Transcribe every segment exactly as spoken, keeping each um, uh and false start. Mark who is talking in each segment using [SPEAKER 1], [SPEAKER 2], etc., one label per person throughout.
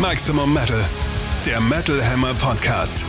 [SPEAKER 1] Maximum Metal, der Metal Hammer Podcast.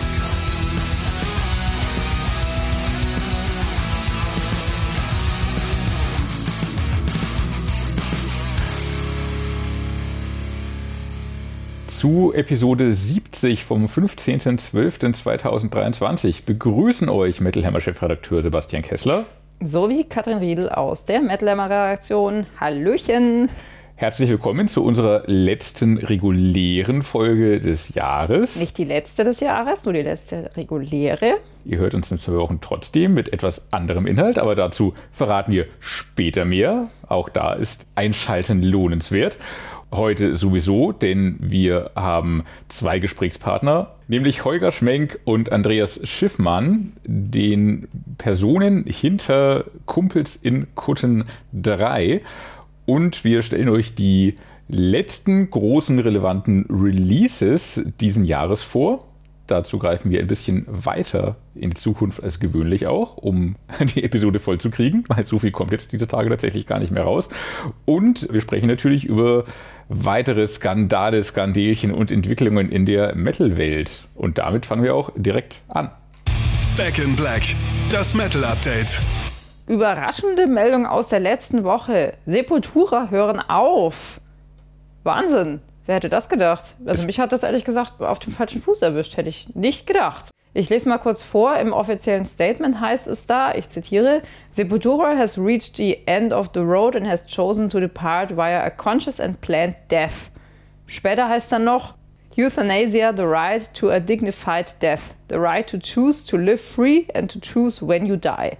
[SPEAKER 2] Zu Episode siebzig vom fünfzehnten zwölften zweitausenddreiundzwanzig begrüßen euch Metal Hammer Chefredakteur Sebastian Kessler
[SPEAKER 3] sowie Katrin Riedl aus der Metal Hammer Redaktion. Hallöchen!
[SPEAKER 2] Herzlich willkommen zu unserer letzten regulären Folge des Jahres.
[SPEAKER 3] Nicht die letzte des Jahres, nur die letzte reguläre.
[SPEAKER 2] Ihr hört uns in zwei Wochen trotzdem mit etwas anderem Inhalt, aber dazu verraten wir später mehr. Auch da ist Einschalten lohnenswert. Heute sowieso, denn wir haben zwei Gesprächspartner, nämlich Holger Schmenk und Andreas Schiffmann, den Personen hinter Kumpels in Kutten drei. Und wir stellen euch die letzten großen relevanten Releases diesen Jahres vor. Dazu greifen wir ein bisschen weiter in die Zukunft als gewöhnlich auch, um die Episode voll zu kriegen, weil so viel kommt jetzt diese Tage tatsächlich gar nicht mehr raus. Und wir sprechen natürlich über weitere Skandale, Skandelchen und Entwicklungen in der Metal-Welt. Und damit fangen wir auch direkt an.
[SPEAKER 1] Back in Black, das Metal-Update.
[SPEAKER 3] Überraschende Meldung aus der letzten Woche. Sepultura hören auf. Wahnsinn. Wer hätte das gedacht? Also es mich hat das ehrlich gesagt auf dem falschen Fuß erwischt. Hätte ich nicht gedacht. Ich lese mal kurz vor. Im offiziellen Statement heißt es da, ich zitiere, Sepultura has reached the end of the road and has chosen to depart via a conscious and planned death. Später heißt dann noch, Euthanasia, the right to a dignified death. The right to choose to live free and to choose when you die.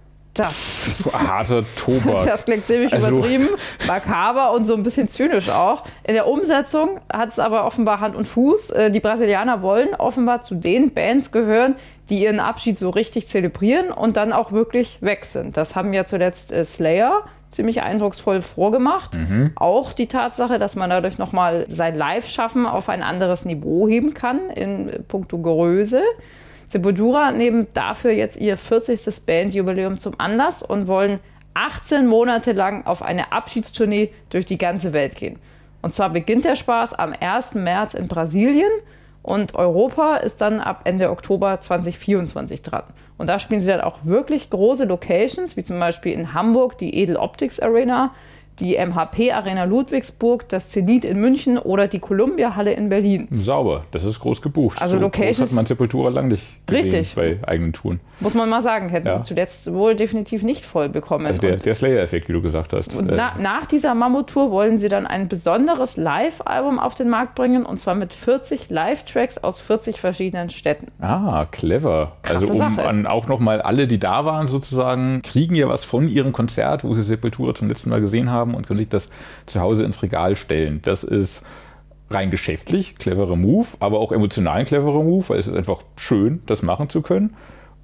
[SPEAKER 3] Das,
[SPEAKER 2] harter Tobak.
[SPEAKER 3] Das klingt ziemlich also übertrieben, makaber und so ein bisschen zynisch auch. In der Umsetzung hat es aber offenbar Hand und Fuß. Die Brasilianer wollen offenbar zu den Bands gehören, die ihren Abschied so richtig zelebrieren und dann auch wirklich weg sind. Das haben ja zuletzt Slayer ziemlich eindrucksvoll vorgemacht. Mhm. Auch die Tatsache, dass man dadurch nochmal sein Live-Schaffen auf ein anderes Niveau heben kann in puncto Größe. Sepultura nehmen dafür jetzt ihr vierzigstes Bandjubiläum zum Anlass und wollen achtzehn Monate lang auf eine Abschiedstournee durch die ganze Welt gehen. Und zwar beginnt der Spaß am ersten März in Brasilien und Europa ist dann ab Ende Oktober zweitausendvierundzwanzig dran. Und da spielen sie dann auch wirklich große Locations, wie zum Beispiel in Hamburg die Edel Optics Arena, die M H P Arena Ludwigsburg, das Zenit in München oder die Columbia Halle in Berlin.
[SPEAKER 2] Sauber, das ist groß gebucht.
[SPEAKER 3] Also
[SPEAKER 2] so
[SPEAKER 3] Locations
[SPEAKER 2] groß hat man Sepultura lang nicht gesehen
[SPEAKER 3] richtig.
[SPEAKER 2] Bei eigenen Touren.
[SPEAKER 3] Muss man mal sagen, hätten ja. sie zuletzt wohl definitiv nicht voll bekommen.
[SPEAKER 2] Also der, der Slayer-Effekt, wie du gesagt hast.
[SPEAKER 3] Und na, nach dieser Mammut-Tour wollen sie dann ein besonderes Live-Album auf den Markt bringen und zwar mit vierzig Live-Tracks aus vierzig verschiedenen Städten.
[SPEAKER 2] Ah, clever.
[SPEAKER 3] Krasse
[SPEAKER 2] also um
[SPEAKER 3] Sache.
[SPEAKER 2] An auch nochmal alle, die da waren sozusagen, kriegen ja was von ihrem Konzert, wo sie Sepultura zum letzten Mal gesehen haben und können sich das zu Hause ins Regal stellen. Das ist rein geschäftlich, cleverer Move, aber auch emotional ein cleverer Move, weil es ist einfach schön, das machen zu können.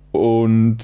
[SPEAKER 2] Und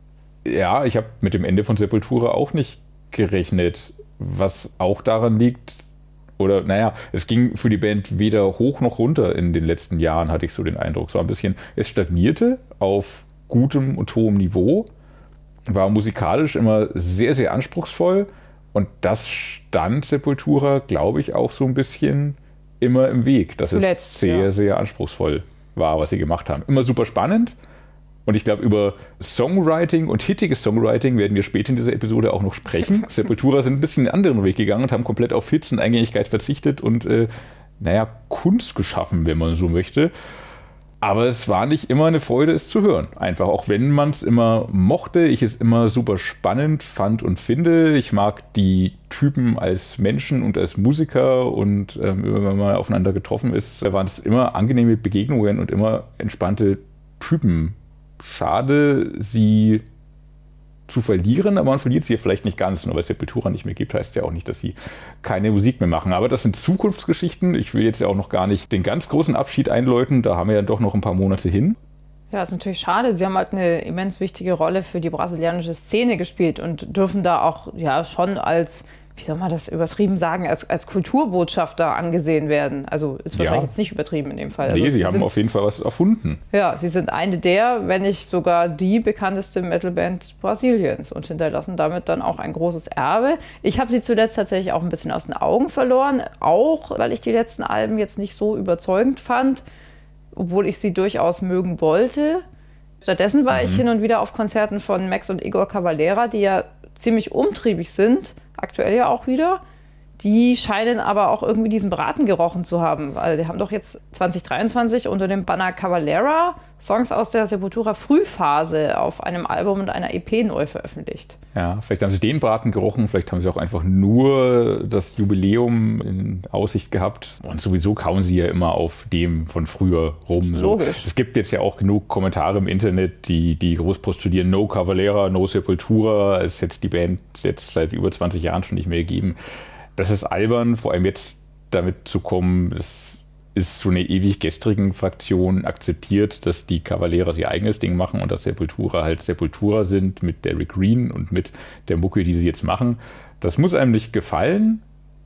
[SPEAKER 2] ja, ich habe mit dem Ende von Sepultura auch nicht gerechnet, was auch daran liegt, oder naja, es ging für die Band weder hoch noch runter in den letzten Jahren, hatte ich so den Eindruck. So ein bisschen, es stagnierte auf gutem und hohem Niveau, war musikalisch immer sehr, sehr anspruchsvoll. Und das stand Sepultura, glaube ich, auch so ein bisschen immer im Weg, dass
[SPEAKER 3] Zuletzt,
[SPEAKER 2] es sehr,
[SPEAKER 3] ja.
[SPEAKER 2] sehr anspruchsvoll war, was sie gemacht haben. Immer super spannend. Und ich glaube, über Songwriting und hittiges Songwriting werden wir später in dieser Episode auch noch sprechen. Sepultura sind ein bisschen einen anderen Weg gegangen und haben komplett auf Hits und Eingängigkeit verzichtet und, äh, naja, Kunst geschaffen, wenn man so möchte. Aber es war nicht immer eine Freude, es zu hören. Einfach, auch wenn man es immer mochte, ich es immer super spannend fand und finde. Ich mag die Typen als Menschen und als Musiker und ähm, wenn man mal aufeinander getroffen ist, da waren es immer angenehme Begegnungen und immer entspannte Typen. Schade, sie zu verlieren, aber man verliert sie ja vielleicht nicht ganz. Nur weil es Sepultura nicht mehr gibt, heißt ja auch nicht, dass sie keine Musik mehr machen. Aber das sind Zukunftsgeschichten. Ich will jetzt ja auch noch gar nicht den ganz großen Abschied einläuten. Da haben wir ja doch noch ein paar Monate hin.
[SPEAKER 3] Ja, ist natürlich schade. Sie haben halt eine immens wichtige Rolle für die brasilianische Szene gespielt und dürfen da auch ja schon als wie soll man das übertrieben sagen, als, als Kulturbotschafter angesehen werden. Also ist wahrscheinlich
[SPEAKER 2] Ja.
[SPEAKER 3] jetzt nicht übertrieben in dem Fall.
[SPEAKER 2] Nee,
[SPEAKER 3] also
[SPEAKER 2] sie haben
[SPEAKER 3] sind,
[SPEAKER 2] auf jeden Fall was erfunden.
[SPEAKER 3] Ja, sie sind eine der, wenn nicht sogar die bekannteste Metalband Brasiliens und hinterlassen damit dann auch ein großes Erbe. Ich habe sie zuletzt tatsächlich auch ein bisschen aus den Augen verloren, auch weil ich die letzten Alben jetzt nicht so überzeugend fand, obwohl ich sie durchaus mögen wollte. Stattdessen war mhm. ich hin und wieder auf Konzerten von Max und Igor Cavalera, die ja ziemlich umtriebig sind, aktuell ja auch wieder. Die scheinen aber auch irgendwie diesen Braten gerochen zu haben. Also die haben doch jetzt zwanzig dreiundzwanzig unter dem Banner Cavalera Songs aus der Sepultura-Frühphase auf einem Album und einer E P neu veröffentlicht.
[SPEAKER 2] Ja, vielleicht haben sie den Braten gerochen, vielleicht haben sie auch einfach nur das Jubiläum in Aussicht gehabt. Und sowieso kauen sie ja immer auf dem von früher rum. So.
[SPEAKER 3] Logisch.
[SPEAKER 2] Es gibt jetzt ja auch genug Kommentare im Internet, die, die groß postulieren, no Cavalera, no Sepultura. Es hätte die Band jetzt seit über zwanzig Jahren schon nicht mehr gegeben. Das ist albern, vor allem jetzt damit zu kommen, es ist so eine ewig gestrigen Fraktion akzeptiert, dass die Cavalera ihr eigenes Ding machen und dass Sepultura halt Sepultura sind mit Derek Green und mit der Mucke, die sie jetzt machen. Das muss einem nicht gefallen.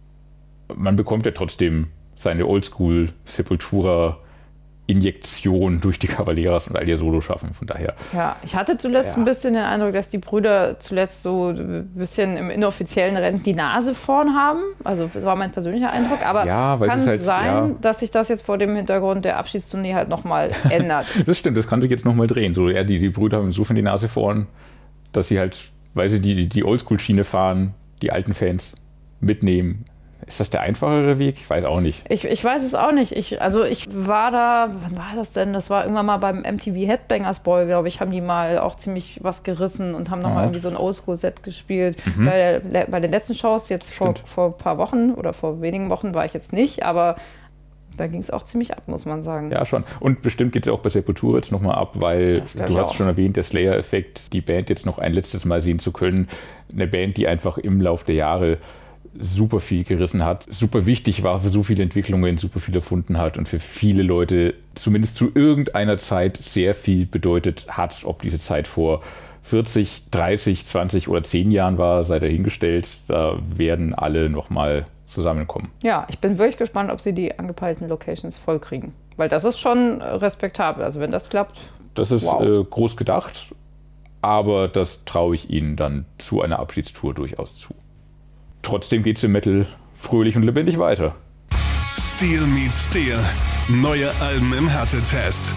[SPEAKER 2] Man bekommt ja trotzdem seine Oldschool Sepultura Injektion durch die Cavaleras und all ihr Solo schaffen. Von daher.
[SPEAKER 3] Ja, ich hatte zuletzt
[SPEAKER 2] Ja.
[SPEAKER 3] ein bisschen den Eindruck, dass die Brüder zuletzt so ein bisschen im inoffiziellen Rennen die Nase vorn haben. Also das war mein persönlicher Eindruck. Aber
[SPEAKER 2] Ja, weil
[SPEAKER 3] kann
[SPEAKER 2] es
[SPEAKER 3] es
[SPEAKER 2] halt-
[SPEAKER 3] sein,
[SPEAKER 2] ja.
[SPEAKER 3] dass sich das jetzt vor dem Hintergrund der Abschiedstournee halt nochmal ändert?
[SPEAKER 2] Das stimmt, das kann sich jetzt nochmal drehen. So, ja, die, die Brüder haben insofern die Nase vorn, dass sie halt, weil sie die, die Oldschool-Schiene fahren, die alten Fans mitnehmen. Ist das der einfachere Weg? Ich weiß auch nicht.
[SPEAKER 3] Ich, ich weiß es auch nicht. Ich, also ich war da, wann war das denn? Das war irgendwann mal beim M T V Headbangers Ball, glaube ich, haben die mal auch ziemlich was gerissen und haben nochmal
[SPEAKER 2] Ja.
[SPEAKER 3] irgendwie so ein Oldschool-Set gespielt. Bei, der, bei den letzten Shows, jetzt vor,
[SPEAKER 2] Stimmt.
[SPEAKER 3] vor ein paar Wochen oder vor wenigen Wochen war ich jetzt nicht, aber da ging es auch ziemlich ab, muss man sagen.
[SPEAKER 2] Ja, schon. Und bestimmt geht es auch bei Sepultura jetzt nochmal ab, weil
[SPEAKER 3] Das glaub
[SPEAKER 2] du
[SPEAKER 3] ich
[SPEAKER 2] hast
[SPEAKER 3] auch.
[SPEAKER 2] schon erwähnt, der Slayer-Effekt, die Band jetzt noch ein letztes Mal sehen zu können. Eine Band, die einfach im Lauf der Jahre super viel gerissen hat, super wichtig war für so viele Entwicklungen, super viel erfunden hat und für viele Leute zumindest zu irgendeiner Zeit sehr viel bedeutet hat. Ob diese Zeit vor vierzig, dreißig, zwanzig oder zehn Jahren war, sei dahingestellt. Da werden alle nochmal zusammenkommen.
[SPEAKER 3] Ja, ich bin wirklich gespannt, ob sie die angepeilten Locations vollkriegen. Weil das ist schon respektabel. Also wenn das klappt,
[SPEAKER 2] Das ist
[SPEAKER 3] Wow.
[SPEAKER 2] äh, groß gedacht, aber das traue ich ihnen dann zu einer Abschiedstour durchaus zu. Trotzdem geht es im Metal fröhlich und lebendig weiter.
[SPEAKER 1] Steel meets Steel. Neue Alben im Härtetest.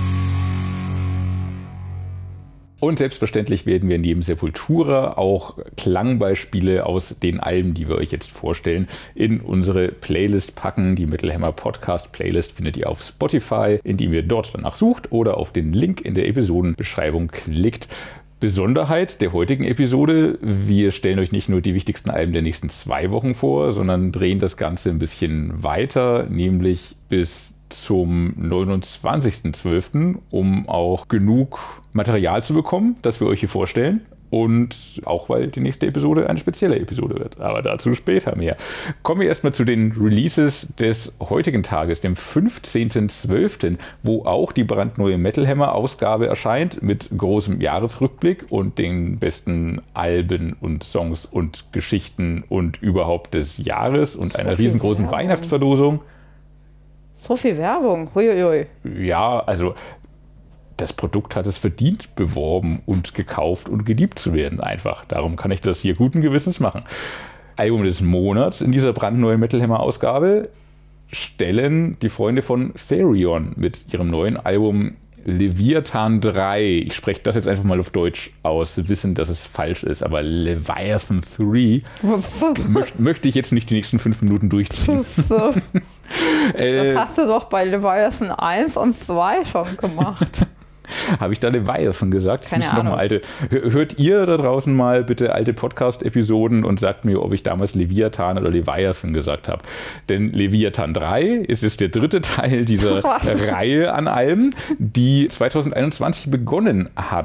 [SPEAKER 2] Und selbstverständlich werden wir neben Sepultura auch Klangbeispiele aus den Alben, die wir euch jetzt vorstellen, in unsere Playlist packen. Die Metal Hammer Podcast Playlist findet ihr auf Spotify, indem ihr dort danach sucht oder auf den Link in der Episodenbeschreibung klickt. Besonderheit der heutigen Episode, wir stellen euch nicht nur die wichtigsten Alben der nächsten zwei Wochen vor, sondern drehen das Ganze ein bisschen weiter, nämlich bis zum neunundzwanzigsten zwölften, um auch genug Material zu bekommen, das wir euch hier vorstellen. Und auch, weil die nächste Episode eine spezielle Episode wird. Aber dazu später mehr. Kommen wir erstmal zu den Releases des heutigen Tages, dem fünfzehnten zwölften, wo auch die brandneue Metal Hammer Ausgabe erscheint mit großem Jahresrückblick und den besten Alben und Songs und Geschichten und überhaupt des Jahres und
[SPEAKER 3] So
[SPEAKER 2] einer
[SPEAKER 3] viel
[SPEAKER 2] riesengroßen
[SPEAKER 3] Werbung.
[SPEAKER 2] Weihnachtsverlosung.
[SPEAKER 3] so viel Werbung. Huiuiui.
[SPEAKER 2] Ja, also das Produkt hat es verdient, beworben und gekauft und geliebt zu werden einfach. Darum kann ich das hier guten Gewissens machen. Album des Monats in dieser brandneuen Metal Hammer Ausgabe stellen die Freunde von Therion mit ihrem neuen Album Leviathan drei. Ich spreche das jetzt einfach mal auf Deutsch aus, wissen, dass es falsch ist, aber Leviathan drei möcht, möchte ich jetzt nicht die nächsten fünf Minuten durchziehen.
[SPEAKER 3] So,
[SPEAKER 2] Äh,
[SPEAKER 3] das hast du doch bei Leviathan eins und zwei schon gemacht.
[SPEAKER 2] Habe ich da Leviathan gesagt?
[SPEAKER 3] Keine
[SPEAKER 2] Ich müsste noch mal
[SPEAKER 3] Ahnung.
[SPEAKER 2] alte. Hört ihr da draußen mal bitte alte Podcast-Episoden und sagt mir, ob ich damals Leviathan oder Leviathan gesagt habe. Denn Leviathan drei es ist der dritte Teil dieser
[SPEAKER 3] Was?
[SPEAKER 2] Reihe an Alben, die zwanzig einundzwanzig begonnen hat.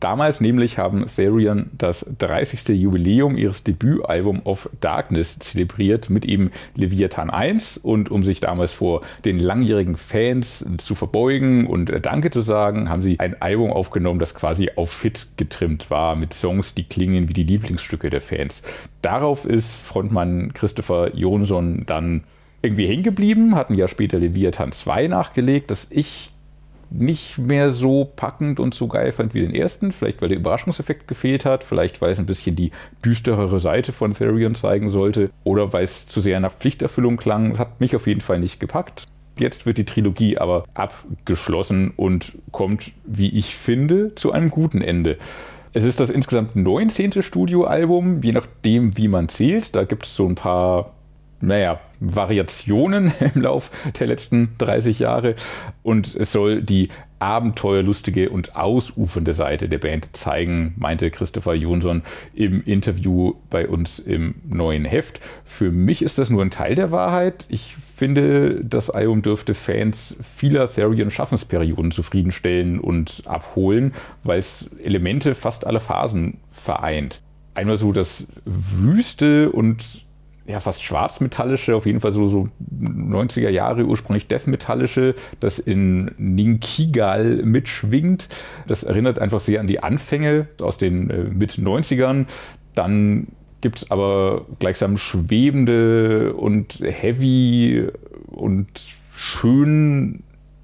[SPEAKER 2] Damals nämlich haben Therion das dreißigste Jubiläum ihres Debütalbums Of Darkness zelebriert mit eben Leviathan eins. Und um sich damals vor den langjährigen Fans zu verbeugen und Danke zu sagen, haben sie ein Album aufgenommen, das quasi auf Fit getrimmt war, mit Songs, die klingen wie die Lieblingsstücke der Fans. Darauf ist Frontmann Kristoffer Jonsson dann irgendwie hängen geblieben, hatten ja später Leviathan zwei nachgelegt, das ich nicht mehr so packend und so geil fand wie den ersten. Vielleicht, weil der Überraschungseffekt gefehlt hat. Vielleicht, weil es ein bisschen die düsterere Seite von Therion zeigen sollte. Oder weil es zu sehr nach Pflichterfüllung klang. Das hat mich auf jeden Fall nicht gepackt. Jetzt wird die Trilogie aber abgeschlossen und kommt, wie ich finde, zu einem guten Ende. Es ist das insgesamt neunzehnte Studioalbum, je nachdem, wie man zählt. Da gibt es so ein paar naja, Variationen im Lauf der letzten dreißig Jahre und es soll die abenteuerlustige und ausufernde Seite der Band zeigen, meinte Kristoffer Jonsson im Interview bei uns im neuen Heft. Für mich ist das nur ein Teil der Wahrheit. Ich finde, das Album dürfte Fans vieler Therion-Schaffensperioden zufriedenstellen und abholen, weil es Elemente fast aller Phasen vereint. Einmal so das Wüste und ja, fast schwarzmetallische, auf jeden Fall so, so neunziger Jahre ursprünglich deathmetallische, das in Ninkigal mitschwingt. Das erinnert einfach sehr an die Anfänge aus den äh, Mit-neunzigern. Dann gibt es aber gleichsam schwebende und heavy und schön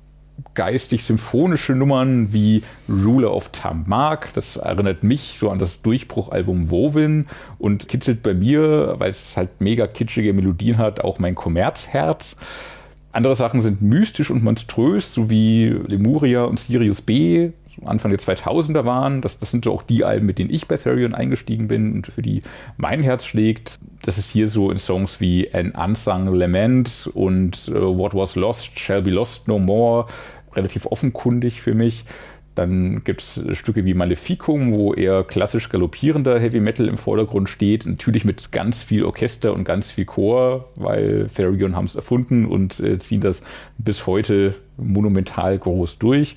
[SPEAKER 2] geistig-symphonische Nummern wie Ruler of Tamark. Das erinnert mich so an das Durchbruchalbum Woven und kitzelt bei mir, weil es halt mega kitschige Melodien hat, auch mein Kommerzherz. Andere Sachen sind mystisch und monströs, so wie Lemuria und Sirius B, so Anfang der zweitausender waren. Das, das sind so auch die Alben, mit denen ich bei Therion eingestiegen bin und für die mein Herz schlägt. Das ist hier so in Songs wie An Unsung Lament und uh, What Was Lost Shall Be Lost No More relativ offenkundig für mich. Dann gibt es Stücke wie Maleficum, wo eher klassisch galoppierender Heavy Metal im Vordergrund steht. Natürlich mit ganz viel Orchester und ganz viel Chor, weil Therion haben es erfunden und äh, ziehen das bis heute monumental groß durch.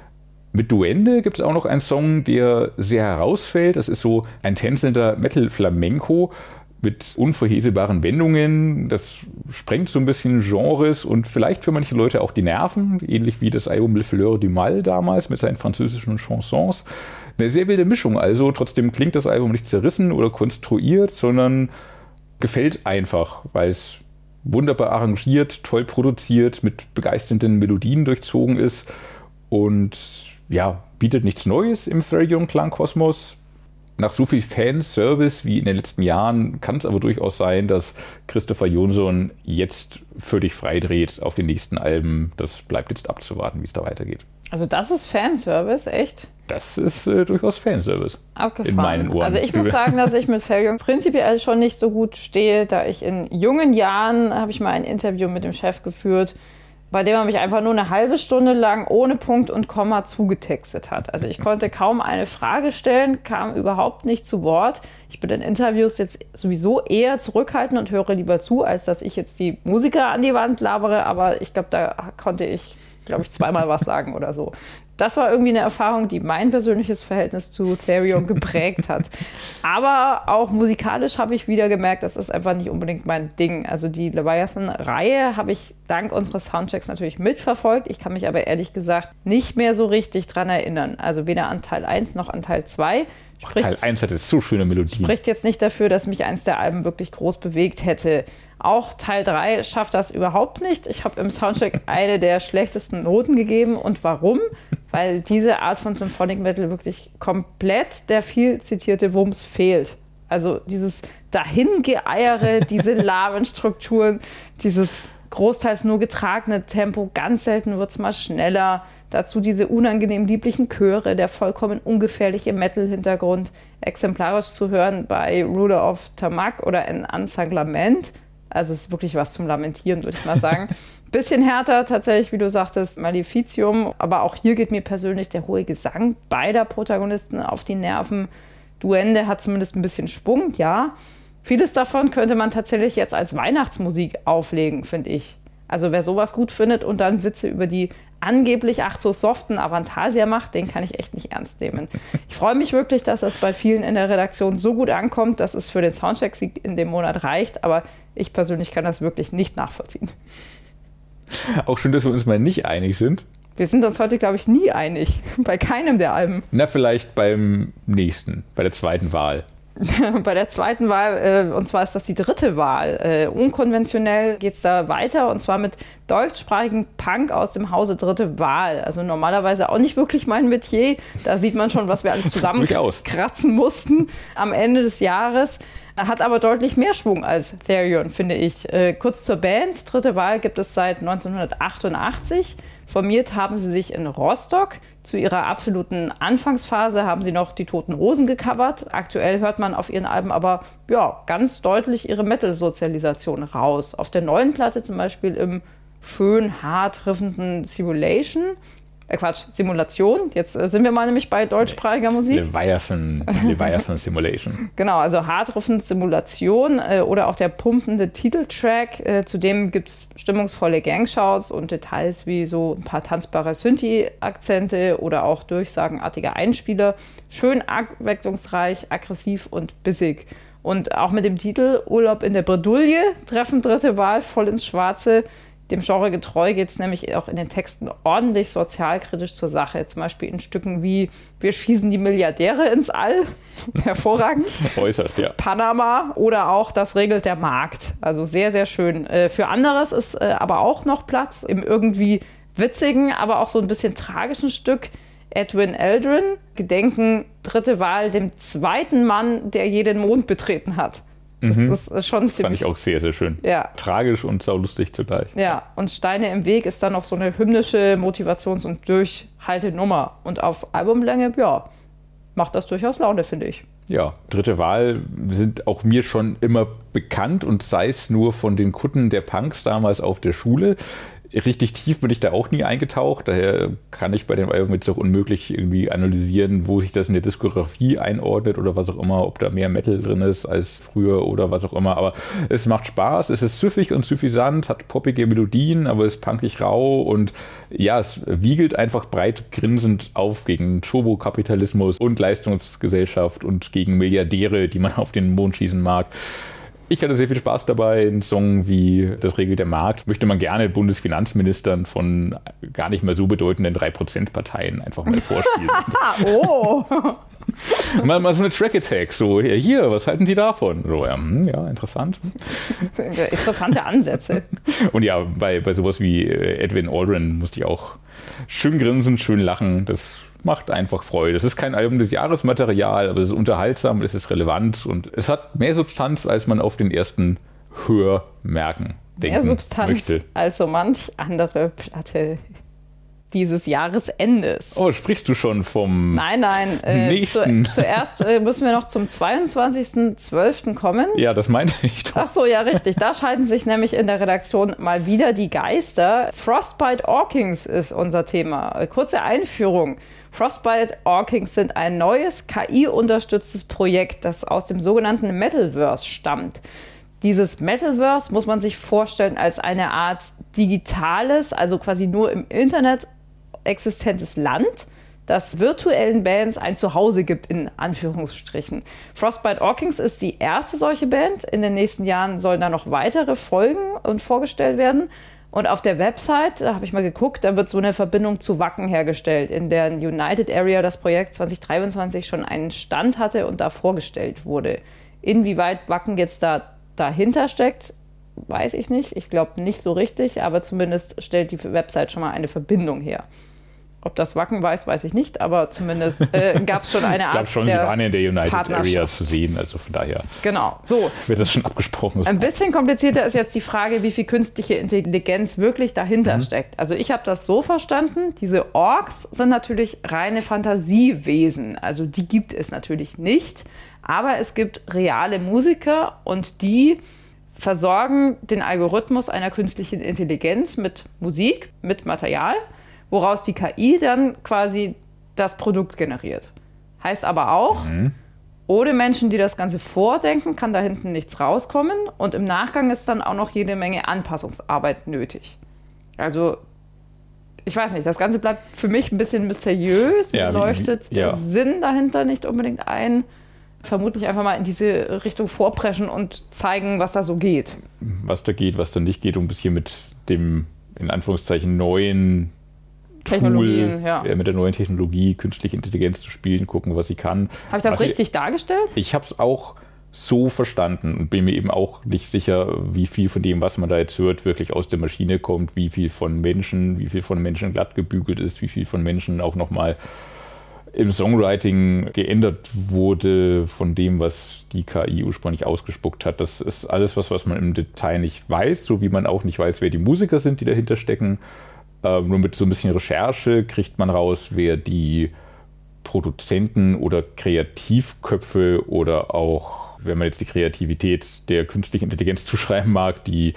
[SPEAKER 2] Mit Duende gibt es auch noch einen Song, der sehr herausfällt. Das ist so ein tänzelnder Metal-Flamenco mit unvorhersehbaren Wendungen. Das sprengt so ein bisschen Genres und vielleicht für manche Leute auch die Nerven, ähnlich wie das Album Le Fleur du Mal damals mit seinen französischen Chansons. Eine sehr wilde Mischung also. Trotzdem klingt das Album nicht zerrissen oder konstruiert, sondern gefällt einfach, weil es wunderbar arrangiert, toll produziert, mit begeisternden Melodien durchzogen ist und ja, bietet nichts Neues im Therion-Klangkosmos. Nach so viel Fanservice wie in den letzten Jahren kann es aber durchaus sein, dass Kristoffer Jonsson jetzt völlig frei dreht auf den nächsten Alben. Das bleibt jetzt abzuwarten, wie es da weitergeht.
[SPEAKER 3] Also das ist Fanservice, echt?
[SPEAKER 2] Das ist äh, durchaus Fanservice.
[SPEAKER 3] Abgefahren.
[SPEAKER 2] In meinen Ohren.
[SPEAKER 3] Also ich muss sagen, dass ich mit Therion prinzipiell schon nicht so gut stehe, da ich in jungen Jahren, habe ich mal ein Interview mit dem Chef geführt, bei dem er mich einfach nur eine halbe Stunde lang ohne Punkt und Komma zugetextet hat. Also ich konnte kaum eine Frage stellen, kam überhaupt nicht zu Wort. Ich bin in Interviews jetzt sowieso eher zurückhaltend und höre lieber zu, als dass ich jetzt die Musiker an die Wand labere. Aber ich glaube, da konnte ich, glaube ich, zweimal was sagen oder so. Das war irgendwie eine Erfahrung, die mein persönliches Verhältnis zu Therion geprägt hat. Aber auch musikalisch habe ich wieder gemerkt, das ist einfach nicht unbedingt mein Ding. Also die Leviathan-Reihe habe ich dank unseres Soundchecks natürlich mitverfolgt. Ich kann mich aber ehrlich gesagt nicht mehr so richtig dran erinnern. Also weder an Teil eins noch an Teil zwei.
[SPEAKER 2] Spricht, Teil eins hatte so schöne Melodien.
[SPEAKER 3] Spricht jetzt nicht dafür, dass mich eins der Alben wirklich groß bewegt hätte. Auch Teil drei schafft das überhaupt nicht. Ich habe im Soundcheck eine der schlechtesten Noten gegeben. Und warum? Weil diese Art von Symphonic Metal wirklich komplett der viel zitierte Wumms fehlt. Also dieses Dahingeeiere, diese lahmen Strukturen, dieses großteils nur getragene Tempo, ganz selten wird es mal schneller. Dazu diese unangenehm lieblichen Chöre, der vollkommen ungefährliche Metal-Hintergrund, exemplarisch zu hören bei Ruler of Tamark oder in Unsung Lament. Also es ist wirklich was zum Lamentieren, würde ich mal sagen. Bisschen härter tatsächlich, wie du sagtest, Maleficium. Aber auch hier geht mir persönlich der hohe Gesang beider Protagonisten auf die Nerven. Duende hat zumindest ein bisschen Schwung, ja. Vieles davon könnte man tatsächlich jetzt als Weihnachtsmusik auflegen, finde ich. Also wer sowas gut findet und dann Witze über die angeblich ach so soften Avantasia macht, den kann ich echt nicht ernst nehmen. Ich freue mich wirklich, dass das bei vielen in der Redaktion so gut ankommt, dass es für den Soundcheck-Sieg in dem Monat reicht, aber ich persönlich kann das wirklich nicht nachvollziehen.
[SPEAKER 2] Auch schön, dass wir uns mal nicht einig sind.
[SPEAKER 3] Wir sind uns heute, glaube ich, nie einig. Bei keinem der Alben.
[SPEAKER 2] Na, vielleicht beim nächsten, bei der zweiten Wahl.
[SPEAKER 3] Bei der zweiten Wahl, äh, und zwar ist das die dritte Wahl. Äh, unkonventionell geht es da weiter, und zwar mit deutschsprachigen Punk aus dem Hause Dritte Wahl. Also normalerweise auch nicht wirklich mein Metier. Da sieht man schon, was wir alles zusammenkratzen mussten am Ende des Jahres. Hat aber deutlich mehr Schwung als Therion, finde ich. Äh, kurz zur Band. Dritte Wahl gibt es seit neunzehnhundertachtundachtzig. Formiert haben sie sich in Rostock. Zu ihrer absoluten Anfangsphase haben sie noch die Toten Hosen gecovert. Aktuell hört man auf ihren Alben aber ja, ganz deutlich ihre Metal-Sozialisation raus. Auf der neuen Platte zum Beispiel im schön hart riffenden Simulation. Äh Quatsch, Simulation. Jetzt äh, sind wir mal nämlich bei deutschsprachiger Musik.
[SPEAKER 2] Leviathan, Leviathan Simulation.
[SPEAKER 3] Genau, also hardriffend Simulation äh, oder auch der pumpende Titeltrack. Äh, zudem gibt es stimmungsvolle Gangshouts und Details wie so ein paar tanzbare Synthi-Akzente oder auch durchsagenartige Einspieler. Schön abwechslungsreich, aggressiv und bissig. Und auch mit dem Titel Urlaub in der Bredouille treffen Dritte Wahl voll ins Schwarze. Dem Genre getreu geht es nämlich auch in den Texten ordentlich sozialkritisch zur Sache. Zum Beispiel in Stücken wie Wir schießen die Milliardäre ins All. Hervorragend.
[SPEAKER 2] Äußerst, ja.
[SPEAKER 3] Panama oder auch Das regelt der Markt. Also sehr, sehr schön. Für anderes ist aber auch noch Platz im irgendwie witzigen, aber auch so ein bisschen tragischen Stück. Edwin Aldrin, Gedenken Dritte Wahl, dem zweiten Mann, der je den Mond betreten hat. Das
[SPEAKER 2] mhm.
[SPEAKER 3] ist schon
[SPEAKER 2] das
[SPEAKER 3] ziemlich...
[SPEAKER 2] fand ich auch sehr, sehr schön.
[SPEAKER 3] Ja.
[SPEAKER 2] Tragisch und saulustig zugleich.
[SPEAKER 3] Ja, und Steine im Weg ist dann noch so eine hymnische Motivations- und Durchhaltenummer. Und auf Albumlänge, ja, macht das durchaus Laune, finde ich.
[SPEAKER 2] Ja, Dritte Wahl sind auch mir schon immer bekannt, und sei es nur von den Kutten der Punks damals auf der Schule. Richtig tief bin ich da auch nie eingetaucht, daher kann ich bei dem Album jetzt auch unmöglich irgendwie analysieren, wo sich das in der Diskografie einordnet oder was auch immer, ob da mehr Metal drin ist als früher oder was auch immer, aber es macht Spaß, es ist süffig und suffisant, hat poppige Melodien, aber ist punkig rau und ja, es wiegelt einfach breit grinsend auf gegen Turbokapitalismus und Leistungsgesellschaft und gegen Milliardäre, die man auf den Mond schießen mag. Ich hatte sehr viel Spaß dabei. Ein Song wie Das regelt der Markt möchte man gerne Bundesfinanzministern von gar nicht mehr so bedeutenden drei Prozent Parteien einfach mal vorspielen.
[SPEAKER 3] Oh!
[SPEAKER 2] mal, mal so eine Track-Attack, so, hier, hier, was halten Sie davon? So, ja, ja, interessant.
[SPEAKER 3] Interessante Ansätze.
[SPEAKER 2] Und ja, bei, bei sowas wie Edwin Aldrin musste ich auch schön grinsen, schön lachen. Das macht einfach Freude. Das ist kein Album des Jahresmaterial, aber es ist unterhaltsam, es ist relevant und es hat mehr Substanz, als man auf den ersten Hörmerken denken
[SPEAKER 3] Mehr Substanz
[SPEAKER 2] möchte.
[SPEAKER 3] als so manch andere Platte dieses Jahresendes.
[SPEAKER 2] Oh, sprichst du schon vom
[SPEAKER 3] Nein, nein. Äh,
[SPEAKER 2] nächsten?
[SPEAKER 3] Zu, zuerst äh, müssen wir noch zum zweiundzwanzigsten zwölften kommen.
[SPEAKER 2] Ja, das meinte ich doch.
[SPEAKER 3] Ach so, ja, richtig. Da scheiden sich nämlich in der Redaktion mal wieder die Geister. Frostbite Orkings ist unser Thema. Kurze Einführung. Frostbite Orkings sind ein neues K I-unterstütztes Projekt, das aus dem sogenannten Metalverse stammt. Dieses Metalverse muss man sich vorstellen als eine Art digitales, also quasi nur im Internet existentes Land, das virtuellen Bands ein Zuhause gibt, in Anführungsstrichen. Frostbite Orkings ist die erste solche Band. In den nächsten Jahren sollen da noch weitere folgen und vorgestellt werden. Und auf der Website, da habe ich mal geguckt, da wird so eine Verbindung zu Wacken hergestellt, in der United Area das Projekt zwanzig dreiundzwanzig schon einen Stand hatte und da vorgestellt wurde. Inwieweit Wacken jetzt da dahinter steckt, weiß ich nicht. Ich glaube nicht so richtig, aber zumindest stellt die Website schon mal eine Verbindung her. Ob das Wacken weiß, weiß ich nicht, aber zumindest äh, gab es schon eine Art.
[SPEAKER 2] Ich glaube schon, sie waren in der United Area zu sehen, also von daher.
[SPEAKER 3] Genau, so.
[SPEAKER 2] Wird das schon abgesprochen?
[SPEAKER 3] Ein bisschen komplizierter ist jetzt die Frage, wie viel künstliche Intelligenz wirklich dahinter
[SPEAKER 2] mhm.
[SPEAKER 3] steckt. Also ich habe das so verstanden, diese Orks sind natürlich reine Fantasiewesen, also die gibt es natürlich nicht, aber es gibt reale Musiker und die versorgen den Algorithmus einer künstlichen Intelligenz mit Musik, mit Material, woraus die K I dann quasi das Produkt generiert. Heißt aber auch, mhm. ohne Menschen, die das Ganze vordenken, kann da hinten nichts rauskommen. Und im Nachgang ist dann auch noch jede Menge Anpassungsarbeit nötig. Also ich weiß nicht, das Ganze bleibt für mich ein bisschen mysteriös. Mir
[SPEAKER 2] Ja, wie-
[SPEAKER 3] leuchtet
[SPEAKER 2] wie-
[SPEAKER 3] der
[SPEAKER 2] ja.
[SPEAKER 3] Sinn dahinter nicht unbedingt ein. Vermutlich einfach mal in diese Richtung vorpreschen und zeigen, was da so geht.
[SPEAKER 2] Was da geht, was da nicht geht, um ein bisschen mit dem, in Anführungszeichen, neuen
[SPEAKER 3] Technologien,
[SPEAKER 2] Tool,
[SPEAKER 3] ja.
[SPEAKER 2] äh, mit der neuen Technologie, künstliche Intelligenz zu spielen, gucken, was sie kann.
[SPEAKER 3] Habe ich das
[SPEAKER 2] was
[SPEAKER 3] richtig dargestellt?
[SPEAKER 2] Ich, ich habe es auch so verstanden und bin mir eben auch nicht sicher, wie viel von dem, was man da jetzt hört, wirklich aus der Maschine kommt, wie viel von Menschen, wie viel von Menschen glatt gebügelt ist, wie viel von Menschen auch nochmal im Songwriting geändert wurde von dem, was die K I ursprünglich ausgespuckt hat. Das ist alles was, was man im Detail nicht weiß, so wie man auch nicht weiß, wer die Musiker sind, die dahinter stecken. Ähm, nur mit so ein bisschen Recherche kriegt man raus, wer die Produzenten oder Kreativköpfe oder auch, wenn man jetzt die Kreativität der künstlichen Intelligenz zuschreiben mag, die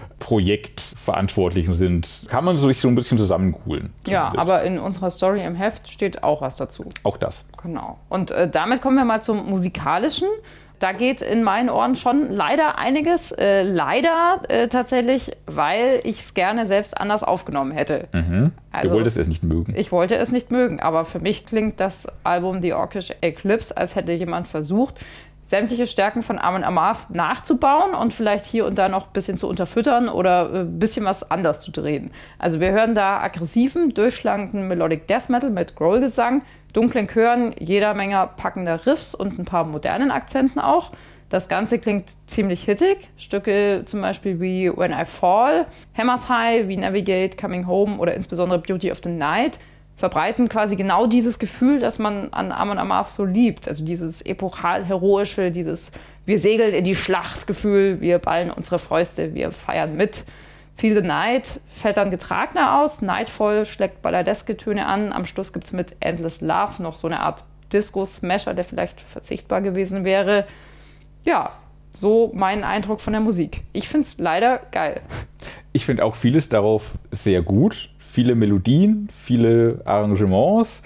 [SPEAKER 2] Projektverantwortlichen sind, kann man sich so ein bisschen zusammenholen.
[SPEAKER 3] Ja, aber in unserer Story im Heft steht auch was dazu.
[SPEAKER 2] Auch das.
[SPEAKER 3] Genau. Und äh, damit kommen wir mal zum Musikalischen. Da geht in meinen Ohren schon leider einiges. Äh, leider äh, tatsächlich, weil ich es gerne selbst anders aufgenommen hätte.
[SPEAKER 2] Mhm.
[SPEAKER 3] Also,
[SPEAKER 2] du wolltest es nicht mögen.
[SPEAKER 3] Ich wollte es nicht mögen, aber für mich klingt das Album The Orcish Eclipse, als hätte jemand versucht, sämtliche Stärken von Amon Amarth nachzubauen und vielleicht hier und da noch ein bisschen zu unterfüttern oder ein bisschen was anders zu drehen. Also wir hören da aggressiven, durchschlagenden Melodic Death Metal mit Growl-Gesang, dunklen Chören, jeder Menge packender Riffs und ein paar modernen Akzenten auch. Das Ganze klingt ziemlich hittig. Stücke zum Beispiel wie When I Fall, Hammers High, wie Navigate, Coming Home oder insbesondere Beauty of the Night verbreiten quasi genau dieses Gefühl, das man an Amon Amarth so liebt. Also dieses epochal-heroische, dieses wir segeln in die Schlacht-Gefühl, wir ballen unsere Fäuste, wir feiern mit. Feel the Night fällt dann getragener aus, Nightfall schlägt balladeske Töne an, am Schluss gibt es mit Endless Love noch so eine Art Disco-Smasher, der vielleicht verzichtbar gewesen wäre. Ja, so mein Eindruck von der Musik. Ich finde es leider geil.
[SPEAKER 2] Ich finde auch vieles darauf sehr gut. Viele Melodien, viele Arrangements.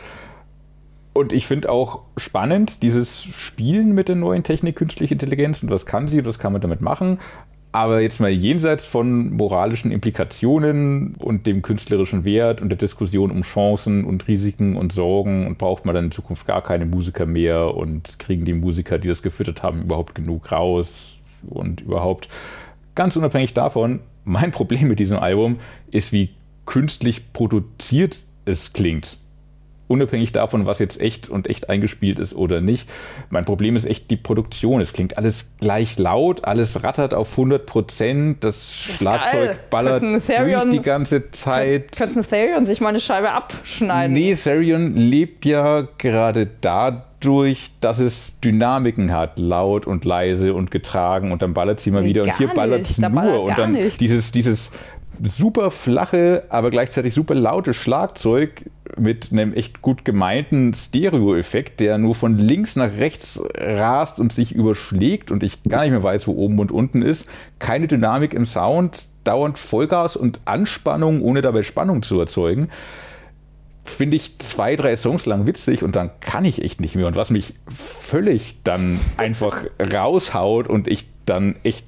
[SPEAKER 2] Und ich finde auch spannend, dieses Spielen mit der neuen Technik, künstliche Intelligenz und was kann sie und was kann man damit machen. Aber jetzt mal jenseits von moralischen Implikationen und dem künstlerischen Wert und der Diskussion um Chancen und Risiken und Sorgen und braucht man dann in Zukunft gar keine Musiker mehr und kriegen die Musiker, die das gefüttert haben, überhaupt genug raus und überhaupt ganz unabhängig davon, mein Problem mit diesem Album ist, wie künstlich produziert es klingt. Unabhängig davon, was jetzt echt und echt eingespielt ist oder nicht. Mein Problem ist echt die Produktion. Es klingt alles gleich laut, alles rattert auf hundert Prozent, das, das Schlagzeug
[SPEAKER 3] geil.
[SPEAKER 2] ballert
[SPEAKER 3] Therion,
[SPEAKER 2] durch die ganze Zeit.
[SPEAKER 3] Könnten Therion sich mal eine Scheibe abschneiden?
[SPEAKER 2] Nee, Therion lebt ja gerade dadurch, dass es Dynamiken hat, laut und leise und getragen und dann ballert sie mal
[SPEAKER 3] nee,
[SPEAKER 2] wieder und hier ballert es nur
[SPEAKER 3] ballert
[SPEAKER 2] und dann
[SPEAKER 3] nichts.
[SPEAKER 2] dieses, dieses super flache, aber gleichzeitig super laute Schlagzeug mit einem echt gut gemeinten Stereo-Effekt, der nur von links nach rechts rast und sich überschlägt und ich gar nicht mehr weiß, wo oben und unten ist. Keine Dynamik im Sound, dauernd Vollgas und Anspannung, ohne dabei Spannung zu erzeugen. Finde ich zwei, drei Songs lang witzig und dann kann ich echt nicht mehr. Und was mich völlig dann einfach raushaut und ich dann echt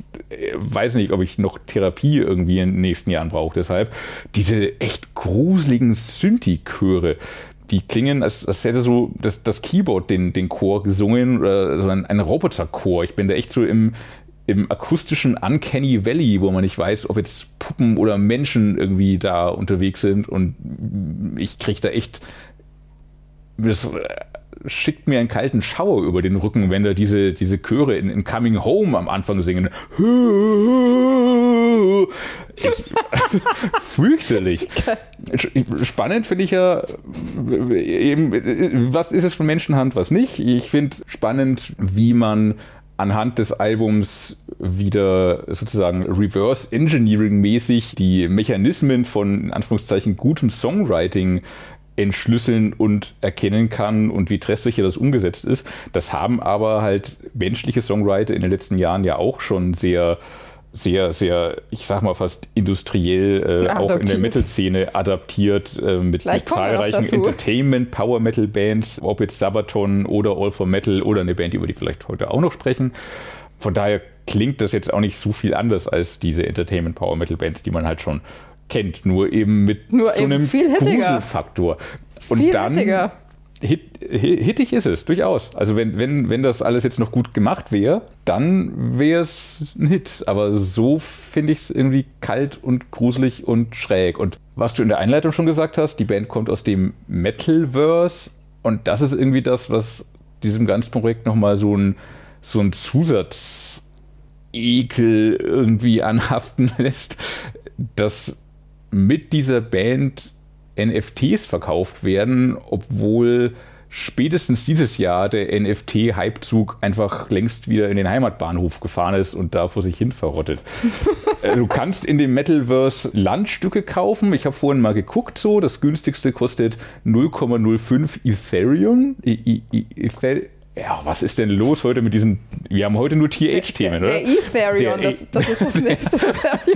[SPEAKER 2] weiß nicht, ob ich noch Therapie irgendwie in den nächsten Jahren brauche. Deshalb diese echt gruseligen Synthi-Chöre, die klingen, als, als hätte so das, das Keyboard den, den Chor gesungen oder so ein, ein Roboterchor. Ich bin da echt so im, im akustischen Uncanny Valley, wo man nicht weiß, ob jetzt Puppen oder Menschen irgendwie da unterwegs sind und ich kriege da echt das schickt mir einen kalten Schauer über den Rücken, wenn da diese, diese Chöre in, in Coming Home am Anfang singen. Ich, fürchterlich. Spannend finde ich ja eben, was ist es von Menschenhand, was nicht. Ich finde spannend, wie man anhand des Albums wieder sozusagen Reverse Engineering-mäßig die Mechanismen von, in Anführungszeichen, gutem Songwriting entschlüsseln und erkennen kann und wie treffsicher das umgesetzt ist. Das haben aber halt menschliche Songwriter in den letzten Jahren ja auch schon sehr, sehr, sehr, ich sag mal fast industriell äh, auch in der Metal-Szene adaptiert äh, mit, mit zahlreichen Entertainment-Power-Metal-Bands, ob jetzt Sabaton oder All for Metal oder eine Band, über die vielleicht heute auch noch sprechen. Von daher klingt das jetzt auch nicht so viel anders als diese Entertainment-Power-Metal-Bands, die man halt schon kennt, nur eben mit
[SPEAKER 3] nur
[SPEAKER 2] so
[SPEAKER 3] eben
[SPEAKER 2] einem
[SPEAKER 3] viel
[SPEAKER 2] Gruselfaktor. Und
[SPEAKER 3] viel
[SPEAKER 2] dann
[SPEAKER 3] hittiger.
[SPEAKER 2] Hit, hittig ist es, durchaus. Also wenn, wenn, wenn das alles jetzt noch gut gemacht wäre, dann wäre es ein Hit. Aber so finde ich es irgendwie kalt und gruselig und schräg. Und was du in der Einleitung schon gesagt hast, die Band kommt aus dem Metalverse. Und das ist irgendwie das, was diesem ganzen Projekt nochmal so ein, so ein Zusatzekel irgendwie anhaften lässt, dass mit dieser Band N F Ts verkauft werden, obwohl spätestens dieses Jahr der N F T-Hypezug einfach längst wieder in den Heimatbahnhof gefahren ist und da vor sich hin verrottet. Du kannst in dem Metalverse Landstücke kaufen. Ich habe vorhin mal geguckt, so das günstigste kostet null Komma null fünf Ethereum. I, I, Ether ja, was ist denn los heute mit diesen, wir haben heute nur T H-Themen, oder?
[SPEAKER 3] Der Ethereum, das, das ist das nächste Ethereum.